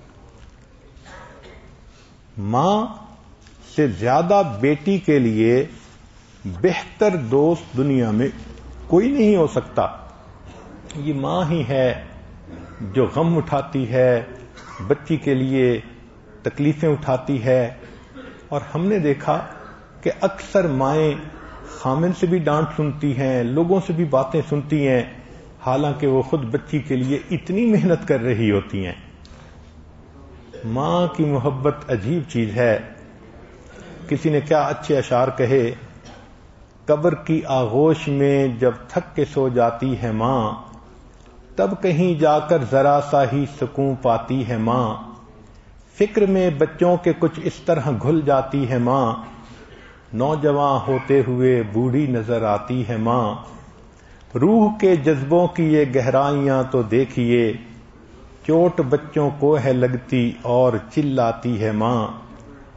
ماں سے زیادہ بیٹی کے لیے بہتر دوست دنیا میں کوئی نہیں ہو سکتا. یہ ماں ہی ہے جو غم اٹھاتی ہے، بچی کے لیے تکلیفیں اٹھاتی ہے. اور ہم نے دیکھا کہ اکثر مائیں خامن سے بھی ڈانٹ سنتی ہیں، لوگوں سے بھی باتیں سنتی ہیں، حالانکہ وہ خود بچی کے لیے اتنی محنت کر رہی ہوتی ہیں. ماں کی محبت عجیب چیز ہے. کسی نے کیا اچھے اشعار کہے، قبر کی آغوش میں جب تھک کے سو جاتی ہے ماں، تب کہیں جا کر ذرا سا ہی سکون پاتی ہے ماں. فکر میں بچوں کے کچھ اس طرح گھل جاتی ہے ماں، نوجوان ہوتے ہوئے بوڑھی نظر آتی ہے ماں. روح کے جذبوں کی یہ گہرائیاں تو دیکھیے، چوٹ بچوں کو ہے لگتی اور چلاتی ہے ماں.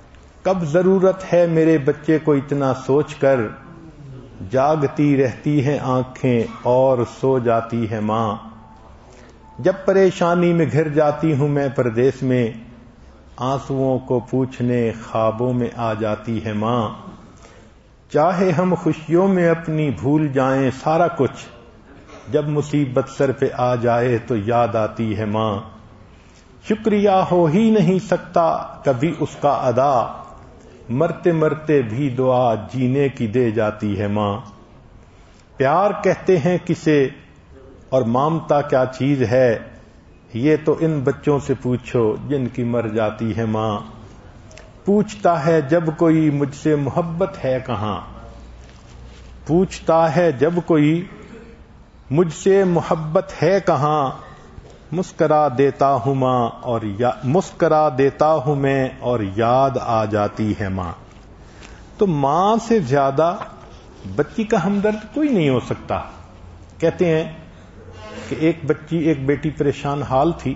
کب ضرورت ہے میرے بچے کو اتنا سوچ کر، جاگتی رہتی ہیں آنکھیں اور سو جاتی ہے ماں، جب پریشانی میں گھر جاتی ہوں میں پردیس میں، آنسوؤں کو پوچھنے خوابوں میں آ جاتی ہے ماں، چاہے ہم خوشیوں میں اپنی بھول جائیں سارا کچھ، جب مصیبت سر پہ آ جائے تو یاد آتی ہے ماں، شکریہ ہو ہی نہیں سکتا کبھی اس کا ادا، مرتے مرتے بھی دعا جینے کی دے جاتی ہے ماں، پیار کہتے ہیں کسے اور مامتا کیا چیز ہے، یہ تو ان بچوں سے پوچھو جن کی مر جاتی ہے ماں، پوچھتا ہے جب کوئی مجھ سے محبت ہے کہاں، پوچھتا ہے جب کوئی مجھ سے محبت ہے کہاں، مسکرا دیتا ہوں ماں اور مسکرا دیتا ہوں میں اور یاد آ جاتی ہے ماں۔ تو ماں سے زیادہ بچی کا ہمدرد کوئی نہیں ہو سکتا۔ کہتے ہیں کہ ایک بیٹی پریشان حال تھی،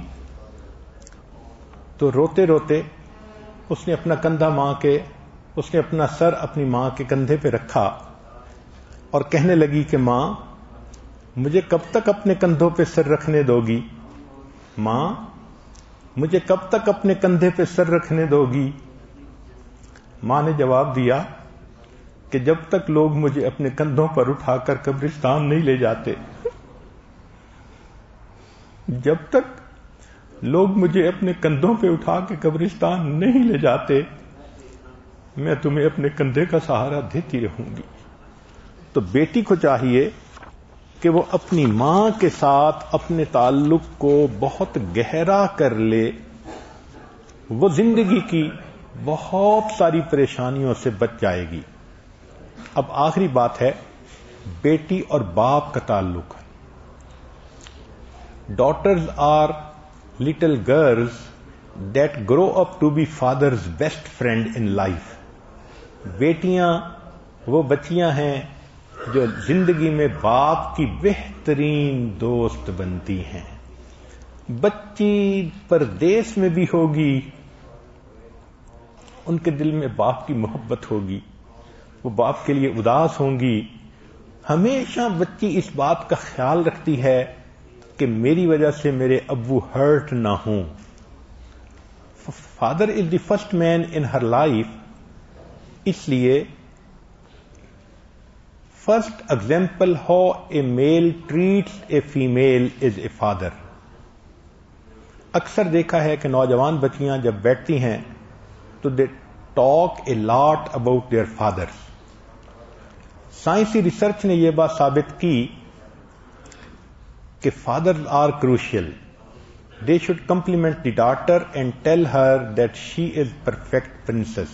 تو روتے روتے اس نے اپنا سر اپنی ماں کے کندھے پہ رکھا اور کہنے لگی کہ ماں مجھے کب تک اپنے کندھوں پہ سر رکھنے دو گی، ماں مجھے کب تک اپنے کندھے پہ سر رکھنے دو گی۔ ماں نے جواب دیا کہ جب تک لوگ مجھے اپنے کندھوں پر اٹھا کر قبرستان نہیں لے جاتے، جب تک لوگ مجھے اپنے کندھوں پہ اٹھا کے قبرستان نہیں لے جاتے، میں تمہیں اپنے کندھے کا سہارا دیتی رہوں گی۔ تو بیٹی کو چاہیے کہ وہ اپنی ماں کے ساتھ اپنے تعلق کو بہت گہرا کر لے، وہ زندگی کی بہت ساری پریشانیوں سے بچ جائے گی۔ اب آخری بات ہے بیٹی اور باپ کا تعلق۔ Daughters are little girls that grow up to be father's best friend in life. بیٹیاں وہ بچیاں ہیں جو زندگی میں باپ کی بہترین دوست بنتی ہیں۔ بچی پردیس میں بھی ہوگی، ان کے دل میں باپ کی محبت ہوگی، وہ باپ کے لیے اداس ہوں گی۔ ہمیشہ بچی اس بات کا خیال رکھتی ہے کہ میری وجہ سے میرے ابو ہرٹ نہ ہوں۔ Father is the first man in her life, اس لیے first example how a male treats a female is a father. اکثر دیکھا ہے کہ نوجوان بچیاں جب بیٹھتی ہیں تو they talk a lot about their fathers. سائنسی ریسرچ نے یہ بات ثابت کی کہ fathers are crucial, they should compliment the daughter and tell her that she is perfect princess.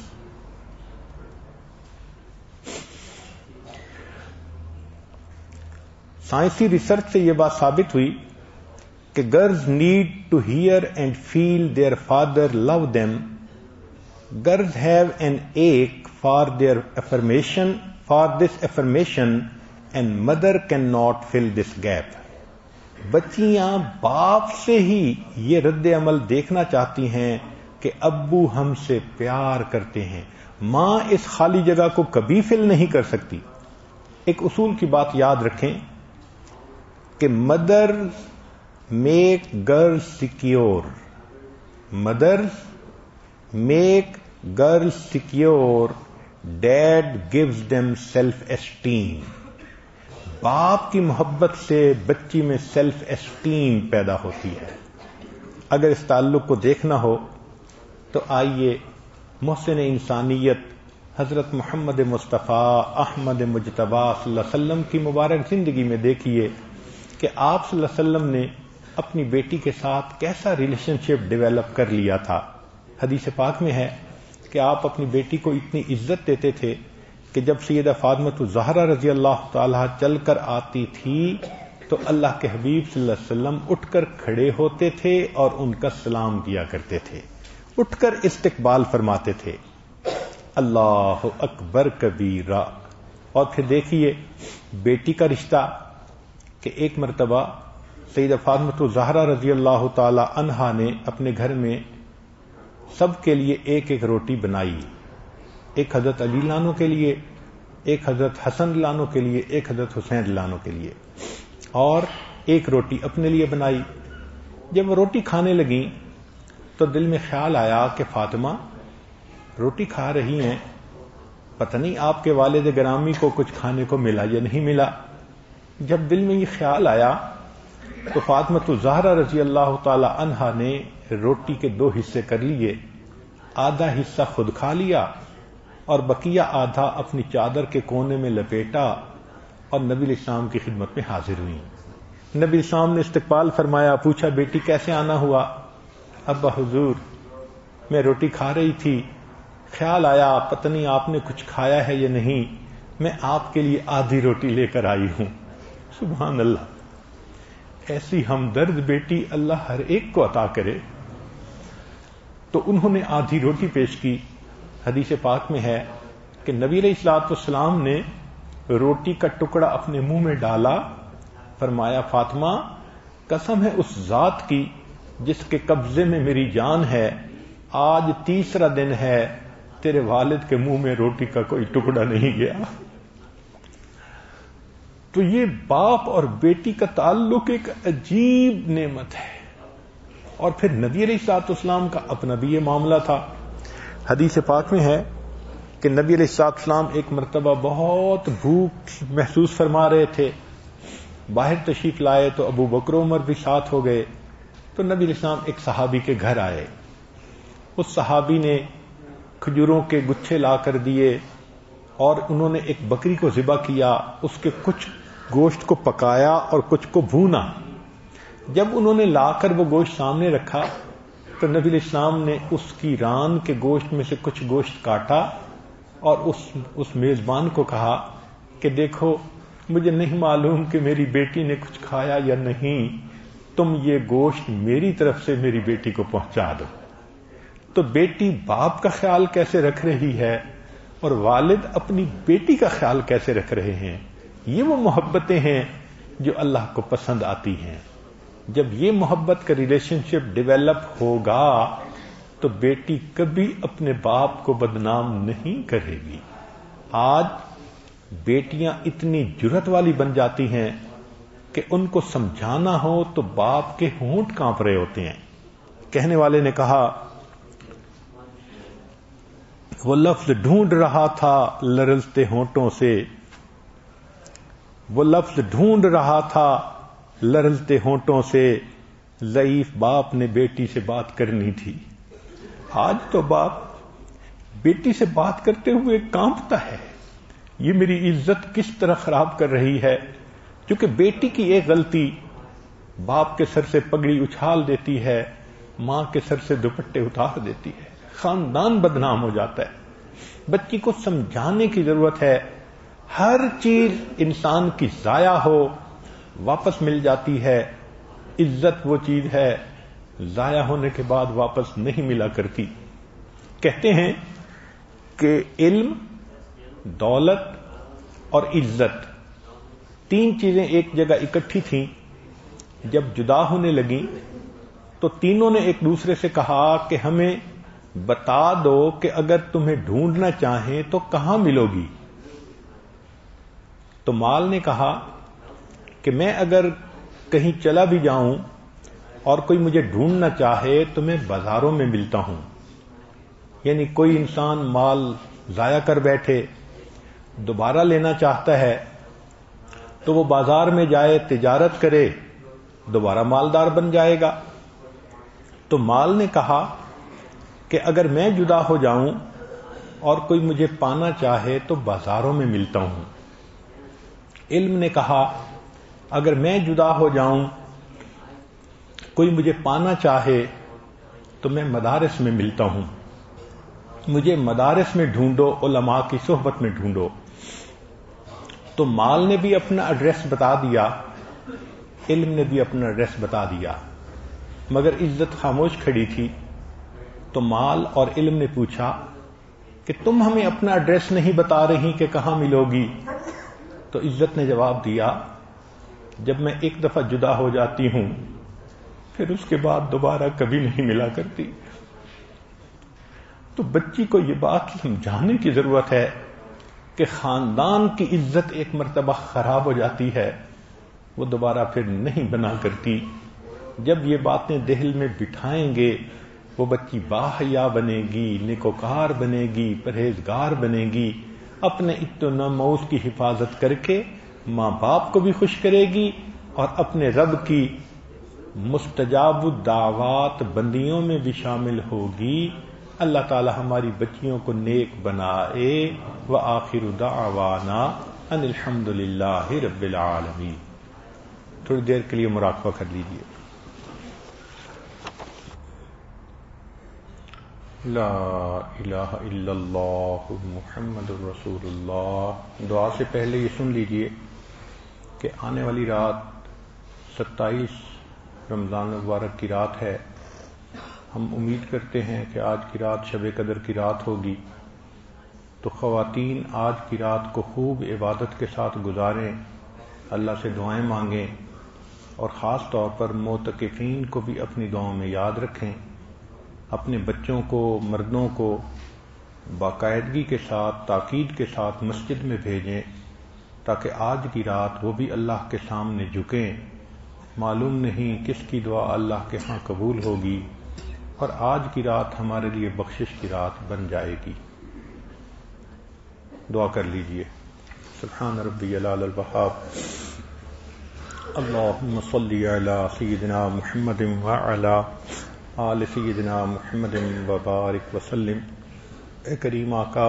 سائنسی ریسرچ سے یہ بات ثابت ہوئی کہ girls need to hear and feel their father love them. Girls have an ache for their affirmation, for this affirmation, and mother can not fill this gap. بچیاں باپ سے ہی یہ رد عمل دیکھنا چاہتی ہیں کہ ابو ہم سے پیار کرتے ہیں، ماں اس خالی جگہ کو کبھی فل نہیں کر سکتی۔ ایک اصول کی بات یاد رکھیں کہ mother make girl secure, mothers make girl secure, dad gives them self esteem. باپ کی محبت سے بچی میں سیلف اسٹیم پیدا ہوتی ہے۔ اگر اس تعلق کو دیکھنا ہو تو آئیے محسن انسانیت حضرت محمد مصطفیٰ احمد مجتبیٰ صلی اللہ علیہ وسلم کی مبارک زندگی میں دیکھیے کہ آپ صلی اللہ علیہ وسلم نے اپنی بیٹی کے ساتھ کیسا ریلیشن شپ ڈیولپ کر لیا تھا۔ حدیث پاک میں ہے کہ آپ اپنی بیٹی کو اتنی عزت دیتے تھے کہ جب سیدہ فاطمۃ الزہرا رضی اللہ تعالی چل کر آتی تھی تو اللہ کے حبیب صلی اللہ علیہ وسلم اٹھ کر کھڑے ہوتے تھے اور ان کا سلام کیا کرتے تھے، اٹھ کر استقبال فرماتے تھے۔ اللہ اکبر کبیرہ۔ اور پھر دیکھیے بیٹی کا رشتہ کہ ایک مرتبہ سیدہ فاطمۃ الزہرا رضی اللہ تعالی عنہا نے اپنے گھر میں سب کے لیے ایک ایک روٹی بنائی ایک حضرت علی لانو کے لیے، ایک حضرت حسن لانو کے لیے، ایک حضرت حسین لانو کے لیے، اور ایک روٹی اپنے لیے بنائی۔ جب وہ روٹی کھانے لگیں تو دل میں خیال آیا کہ فاطمہ روٹی کھا رہی ہیں، پتہ نہیں آپ کے والد گرامی کو کچھ کھانے کو ملا یا نہیں ملا۔ جب دل میں یہ خیال آیا تو فاطمہ الزہرا رضی اللہ تعالی عنہا نے روٹی کے 2 حصے کر لیے، آدھا حصہ خود کھا لیا اور بقیہ آدھا اپنی چادر کے کونے میں لپیٹا اور نبی الاسلام کی خدمت میں حاضر ہوئی۔ نبی الاسلام نے استقبال فرمایا، پوچھا بیٹی کیسے آنا ہوا؟ ابا حضور میں روٹی کھا رہی تھی، خیال آیا پتہ نہیں آپ نے کچھ کھایا ہے یا نہیں، میں آپ کے لیے آدھی روٹی لے کر آئی ہوں۔ سبحان اللہ، ایسی ہمدرد بیٹی اللہ ہر ایک کو عطا کرے۔ تو انہوں نے آدھی روٹی پیش کی۔ حدیث پاک میں ہے کہ نبی علیہ الصلوۃ والسلام نے روٹی کا ٹکڑا اپنے منہ میں ڈالا، فرمایا فاطمہ قسم ہے اس ذات کی جس کے قبضے میں میری جان ہے، آج تیسرا دن ہے تیرے والد کے منہ میں روٹی کا کوئی ٹکڑا نہیں گیا۔ تو یہ باپ اور بیٹی کا تعلق ایک عجیب نعمت ہے، اور پھر نبی علیہ الصلوۃ والسلام کا اپنا بھی یہ معاملہ تھا۔ حدیث پاک میں ہے کہ نبی علیہ الصلوۃ والسلام ایک مرتبہ بہت بھوک محسوس فرما رہے تھے، باہر تشریف لائے تو ابو بکر عمر بھی ساتھ ہو گئے۔ تو نبی علیہ السلام ایک صحابی کے گھر آئے، اس صحابی نے کھجوروں کے گچھے لا کر دیے اور انہوں نے ایک بکری کو ذبح کیا، اس کے کچھ گوشت کو پکایا اور کچھ کو بھونا۔ جب انہوں نے لا کر وہ گوشت سامنے رکھا تو نبی علیہ السلام نے اس کی ران کے گوشت میں سے کچھ گوشت کاٹا اور اس میزبان کو کہا کہ دیکھو مجھے نہیں معلوم کہ میری بیٹی نے کچھ کھایا یا نہیں، تم یہ گوشت میری طرف سے میری بیٹی کو پہنچا دو۔ تو بیٹی باپ کا خیال کیسے رکھ رہی ہے اور والد اپنی بیٹی کا خیال کیسے رکھ رہے ہیں، یہ وہ محبتیں ہیں جو اللہ کو پسند آتی ہیں۔ جب یہ محبت کا ریلیشن شپ ڈیولپ ہوگا تو بیٹی کبھی اپنے باپ کو بدنام نہیں کرے گی۔ آج بیٹیاں اتنی جرأت والی بن جاتی ہیں کہ ان کو سمجھانا ہو تو باپ کے ہونٹ کانپ رہے ہوتے ہیں۔ کہنے والے نے کہا وہ لفظ ڈھونڈ رہا تھا لرزتے ہونٹوں سے، وہ لفظ ڈھونڈ رہا تھا لرزتے ہونٹوں سے، ضعیف باپ نے بیٹی سے بات کرنی تھی۔ آج تو باپ بیٹی سے بات کرتے ہوئے کانپتا ہے، یہ میری عزت کس طرح خراب کر رہی ہے، کیونکہ بیٹی کی ایک غلطی باپ کے سر سے پگڑی اچھال دیتی ہے، ماں کے سر سے دوپٹے اتار دیتی ہے، خاندان بدنام ہو جاتا ہے۔ بچی کو سمجھانے کی ضرورت ہے، ہر چیز انسان کی ضائع ہو واپس مل جاتی ہے، عزت وہ چیز ہے ضائع ہونے کے بعد واپس نہیں ملا کرتی۔ کہتے ہیں کہ علم، دولت اور عزت 3 چیزیں ایک جگہ اکٹھی تھیں، جب جدا ہونے لگیں تو تینوں نے ایک دوسرے سے کہا کہ ہمیں بتا دو کہ اگر تمہیں ڈھونڈنا چاہیں تو کہاں ملو گی؟ تو مال نے کہا کہ میں اگر کہیں چلا بھی جاؤں اور کوئی مجھے ڈھونڈنا چاہے تو میں بازاروں میں ملتا ہوں۔ یعنی کوئی انسان مال ضائع کر بیٹھے، دوبارہ لینا چاہتا ہے تو وہ بازار میں جائے، تجارت کرے، دوبارہ مالدار بن جائے گا۔ تو مال نے کہا کہ اگر میں جدا ہو جاؤں اور کوئی مجھے پانا چاہے تو بازاروں میں ملتا ہوں۔ علم نے کہا اگر میں جدا ہو جاؤں، کوئی مجھے پانا چاہے تو میں مدارس میں ملتا ہوں، مجھے مدارس میں ڈھونڈو، علماء کی صحبت میں ڈھونڈو۔ تو مال نے بھی اپنا ایڈریس بتا دیا، علم نے بھی اپنا ایڈریس بتا دیا، مگر عزت خاموش کھڑی تھی۔ تو مال اور علم نے پوچھا کہ تم ہمیں اپنا ایڈریس نہیں بتا رہی کہ کہاں ملو گی؟ تو عزت نے جواب دیا جب میں ایک دفعہ جدا ہو جاتی ہوں پھر اس کے بعد دوبارہ کبھی نہیں ملا کرتی۔ تو بچی کو یہ بات سمجھانے کی ضرورت ہے کہ خاندان کی عزت ایک مرتبہ خراب ہو جاتی ہے، وہ دوبارہ پھر نہیں بنا کرتی. جب یہ باتیں دل میں بٹھائیں گے وہ بچی باحیا بنے گی، نیکوکار بنے گی، پرہیزگار بنے گی، اپنے عزت و ناموس کی حفاظت کر کے ماں باپ کو بھی خوش کرے گی اور اپنے رب کی مستجاب الدعوات بندیوں میں بھی شامل ہوگی. اللہ تعالی ہماری بچیوں کو نیک بنائے. وآخر دعوانا ان الحمد للہ رب العالمین. تھوڑی دیر کے لیے مراقبہ کر لیجیے. لا الہ الا اللہ محمد الرسول اللہ. دعا سے پہلے یہ سن لیجیے کہ آنے والی رات 27 رمضان مبارک کی رات ہے. ہم امید کرتے ہیں کہ آج کی رات شب قدر کی رات ہوگی، تو خواتین آج کی رات کو خوب عبادت کے ساتھ گزاریں، اللہ سے دعائیں مانگیں، اور خاص طور پر معتکفین کو بھی اپنی دعاؤں میں یاد رکھیں. اپنے بچوں کو، مردوں کو باقاعدگی کے ساتھ، تاکید کے ساتھ مسجد میں بھیجیں تاکہ آج کی رات وہ بھی اللہ کے سامنے جھکیں. معلوم نہیں کس کی دعا اللہ کے ہاں قبول ہوگی، اور آج کی رات ہمارے لیے بخشش کی رات بن جائے گی. دعا کر لیجئے. سبحان ربی العلی الوہاب. اللہم صلی علی سیدنا محمد وعلی آل سیدنا محمد وبارک وسلم. اے کریم آقا،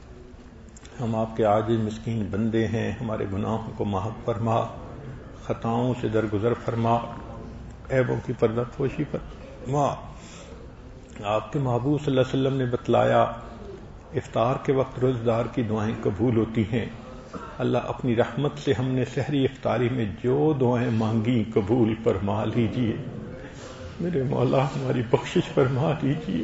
ہم آپ کے عاجز مسکین بندے ہیں، ہمارے گناہوں کو معاف فرما، خطاؤں سے درگزر فرما، عیبوں کی پردہ پوشی فرما. آپ کے محبوب صلی اللہ علیہ وسلم نے بتلایا افطار کے وقت روزدار کی دعائیں قبول ہوتی ہیں. اللہ اپنی رحمت سے ہم نے سحری افطاری میں جو دعائیں مانگی قبول فرما لیجئے. میرے مولا ہماری بخشش فرما دیجئے.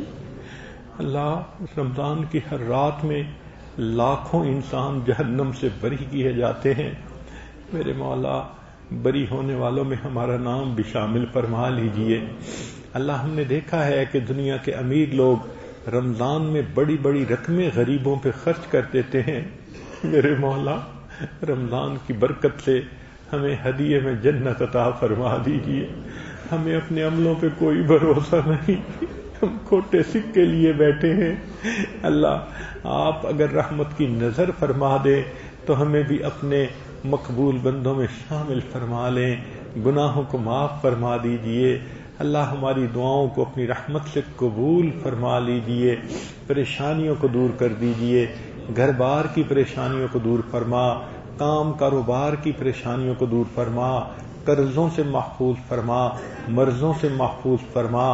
اللہ اس رمضان کی ہر رات میں لاکھوں انسان جہنم سے بری کیے جاتے ہیں. میرے مولا بری ہونے والوں میں ہمارا نام بھی شامل فرما لیجئے. اللہ ہم نے دیکھا ہے کہ دنیا کے امیر لوگ رمضان میں بڑی بڑی رقمیں غریبوں پہ خرچ کر دیتے ہیں. میرے مولا رمضان کی برکت سے ہمیں ہدیے میں جنت عطا فرما دیجئے. ہمیں اپنے عملوں پہ کوئی بھروسہ نہیں، ہم کھوٹے سکے لیے بیٹھے ہیں. اللہ آپ اگر رحمت کی نظر فرما دیں تو ہمیں بھی اپنے مقبول بندوں میں شامل فرما لیں. گناہوں کو معاف فرما دیجئے. اللہ ہماری دعاؤں کو اپنی رحمت سے قبول فرما لیجئے. پریشانیوں کو دور کر دیجئے. گھر بار کی پریشانیوں کو دور فرما، کام کاروبار کی پریشانیوں کو دور فرما، قرضوں سے محفوظ فرما، مرضوں سے محفوظ فرما،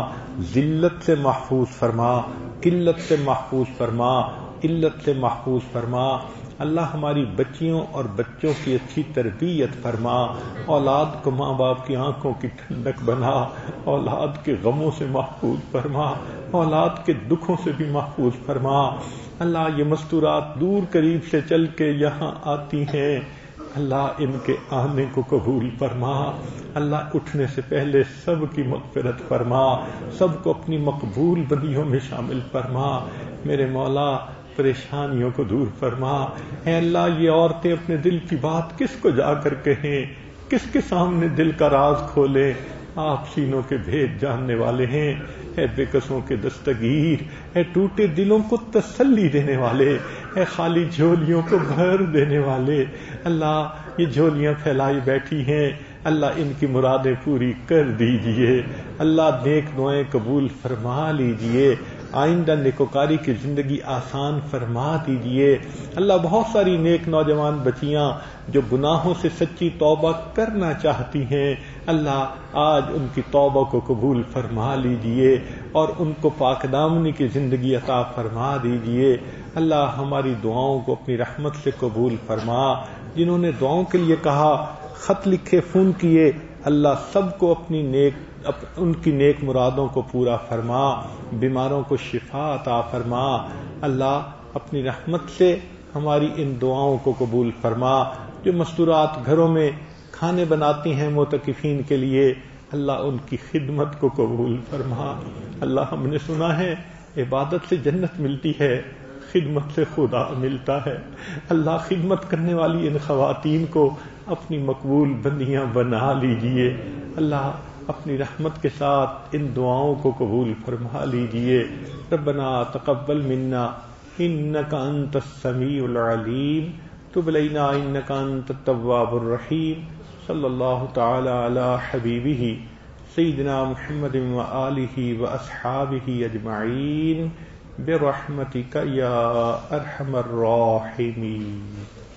ذلت سے محفوظ فرما، قلت سے محفوظ فرما، علت سے محفوظ فرما. اللہ ہماری بچیوں اور بچوں کی اچھی تربیت فرما. اولاد کو ماں باپ کی آنکھوں کی ٹھنڈک بنا. اولاد کے غموں سے محفوظ فرما، اولاد کے دکھوں سے بھی محفوظ فرما. اللہ یہ مستورات دور قریب سے چل کے یہاں آتی ہیں، اللہ ان کے آنے کو قبول فرما. اللہ اٹھنے سے پہلے سب کی مغفرت فرما، سب کو اپنی مقبول بندیوں میں شامل فرما. میرے مولا پریشانیوں کو دور فرما. اے اللہ یہ عورتیں اپنے دل کی بات کس کو جا کر کہیں، کس کے سامنے دل کا راز کھولیں؟ آپ سینوں کے بھید جاننے والے ہیں. اے بے کسوں کے دستگیر، اے ٹوٹے دلوں کو تسلی دینے والے، اے خالی جھولیوں کو بھر دینے والے. اللہ یہ جھولیاں پھیلائی بیٹھی ہیں، اللہ ان کی مرادیں پوری کر دیجئے. اللہ نیک دعائیں قبول فرما لیجئے. آئندہ نیکوکاری کی زندگی آسان فرما دیجئے. اللہ بہت ساری نیک نوجوان بچیاں جو گناہوں سے سچی توبہ کرنا چاہتی ہیں، اللہ آج ان کی توبہ کو قبول فرما لیجئے اور ان کو پاک دامنی کی زندگی عطا فرما دیجئے. اللہ ہماری دعاؤں کو اپنی رحمت سے قبول فرما. جنہوں نے دعاؤں کے لیے کہا، خط لکھے، فون کیے، اللہ سب کو اپنی ان کی نیک مرادوں کو پورا فرما. بیماروں کو شفا عطا فرما. اللہ اپنی رحمت سے ہماری ان دعاؤں کو قبول فرما. جو مستورات گھروں میں کھانے بناتی ہیں معتکفین کے لیے، اللہ ان کی خدمت کو قبول فرما. اللہ ہم نے سنا ہے عبادت سے جنت ملتی ہے، خدمت سے خدا ملتا ہے۔ اللہ خدمت کرنے والی ان خواتین کو اپنی مقبول بندیاں بنا لیجئے۔ اللہ اپنی رحمت کے ساتھ ان دعاؤں کو قبول فرما لیجئے۔ ربنا تقبل منا انک انت السمیع العلیم، تب علینا انک انت التواب الرحیم۔ صلی اللہ تعالی علی حبیبہ سیدنا محمد وآلہ واصحابہ اجمعین برحمتک یا ارحم الراحمین۔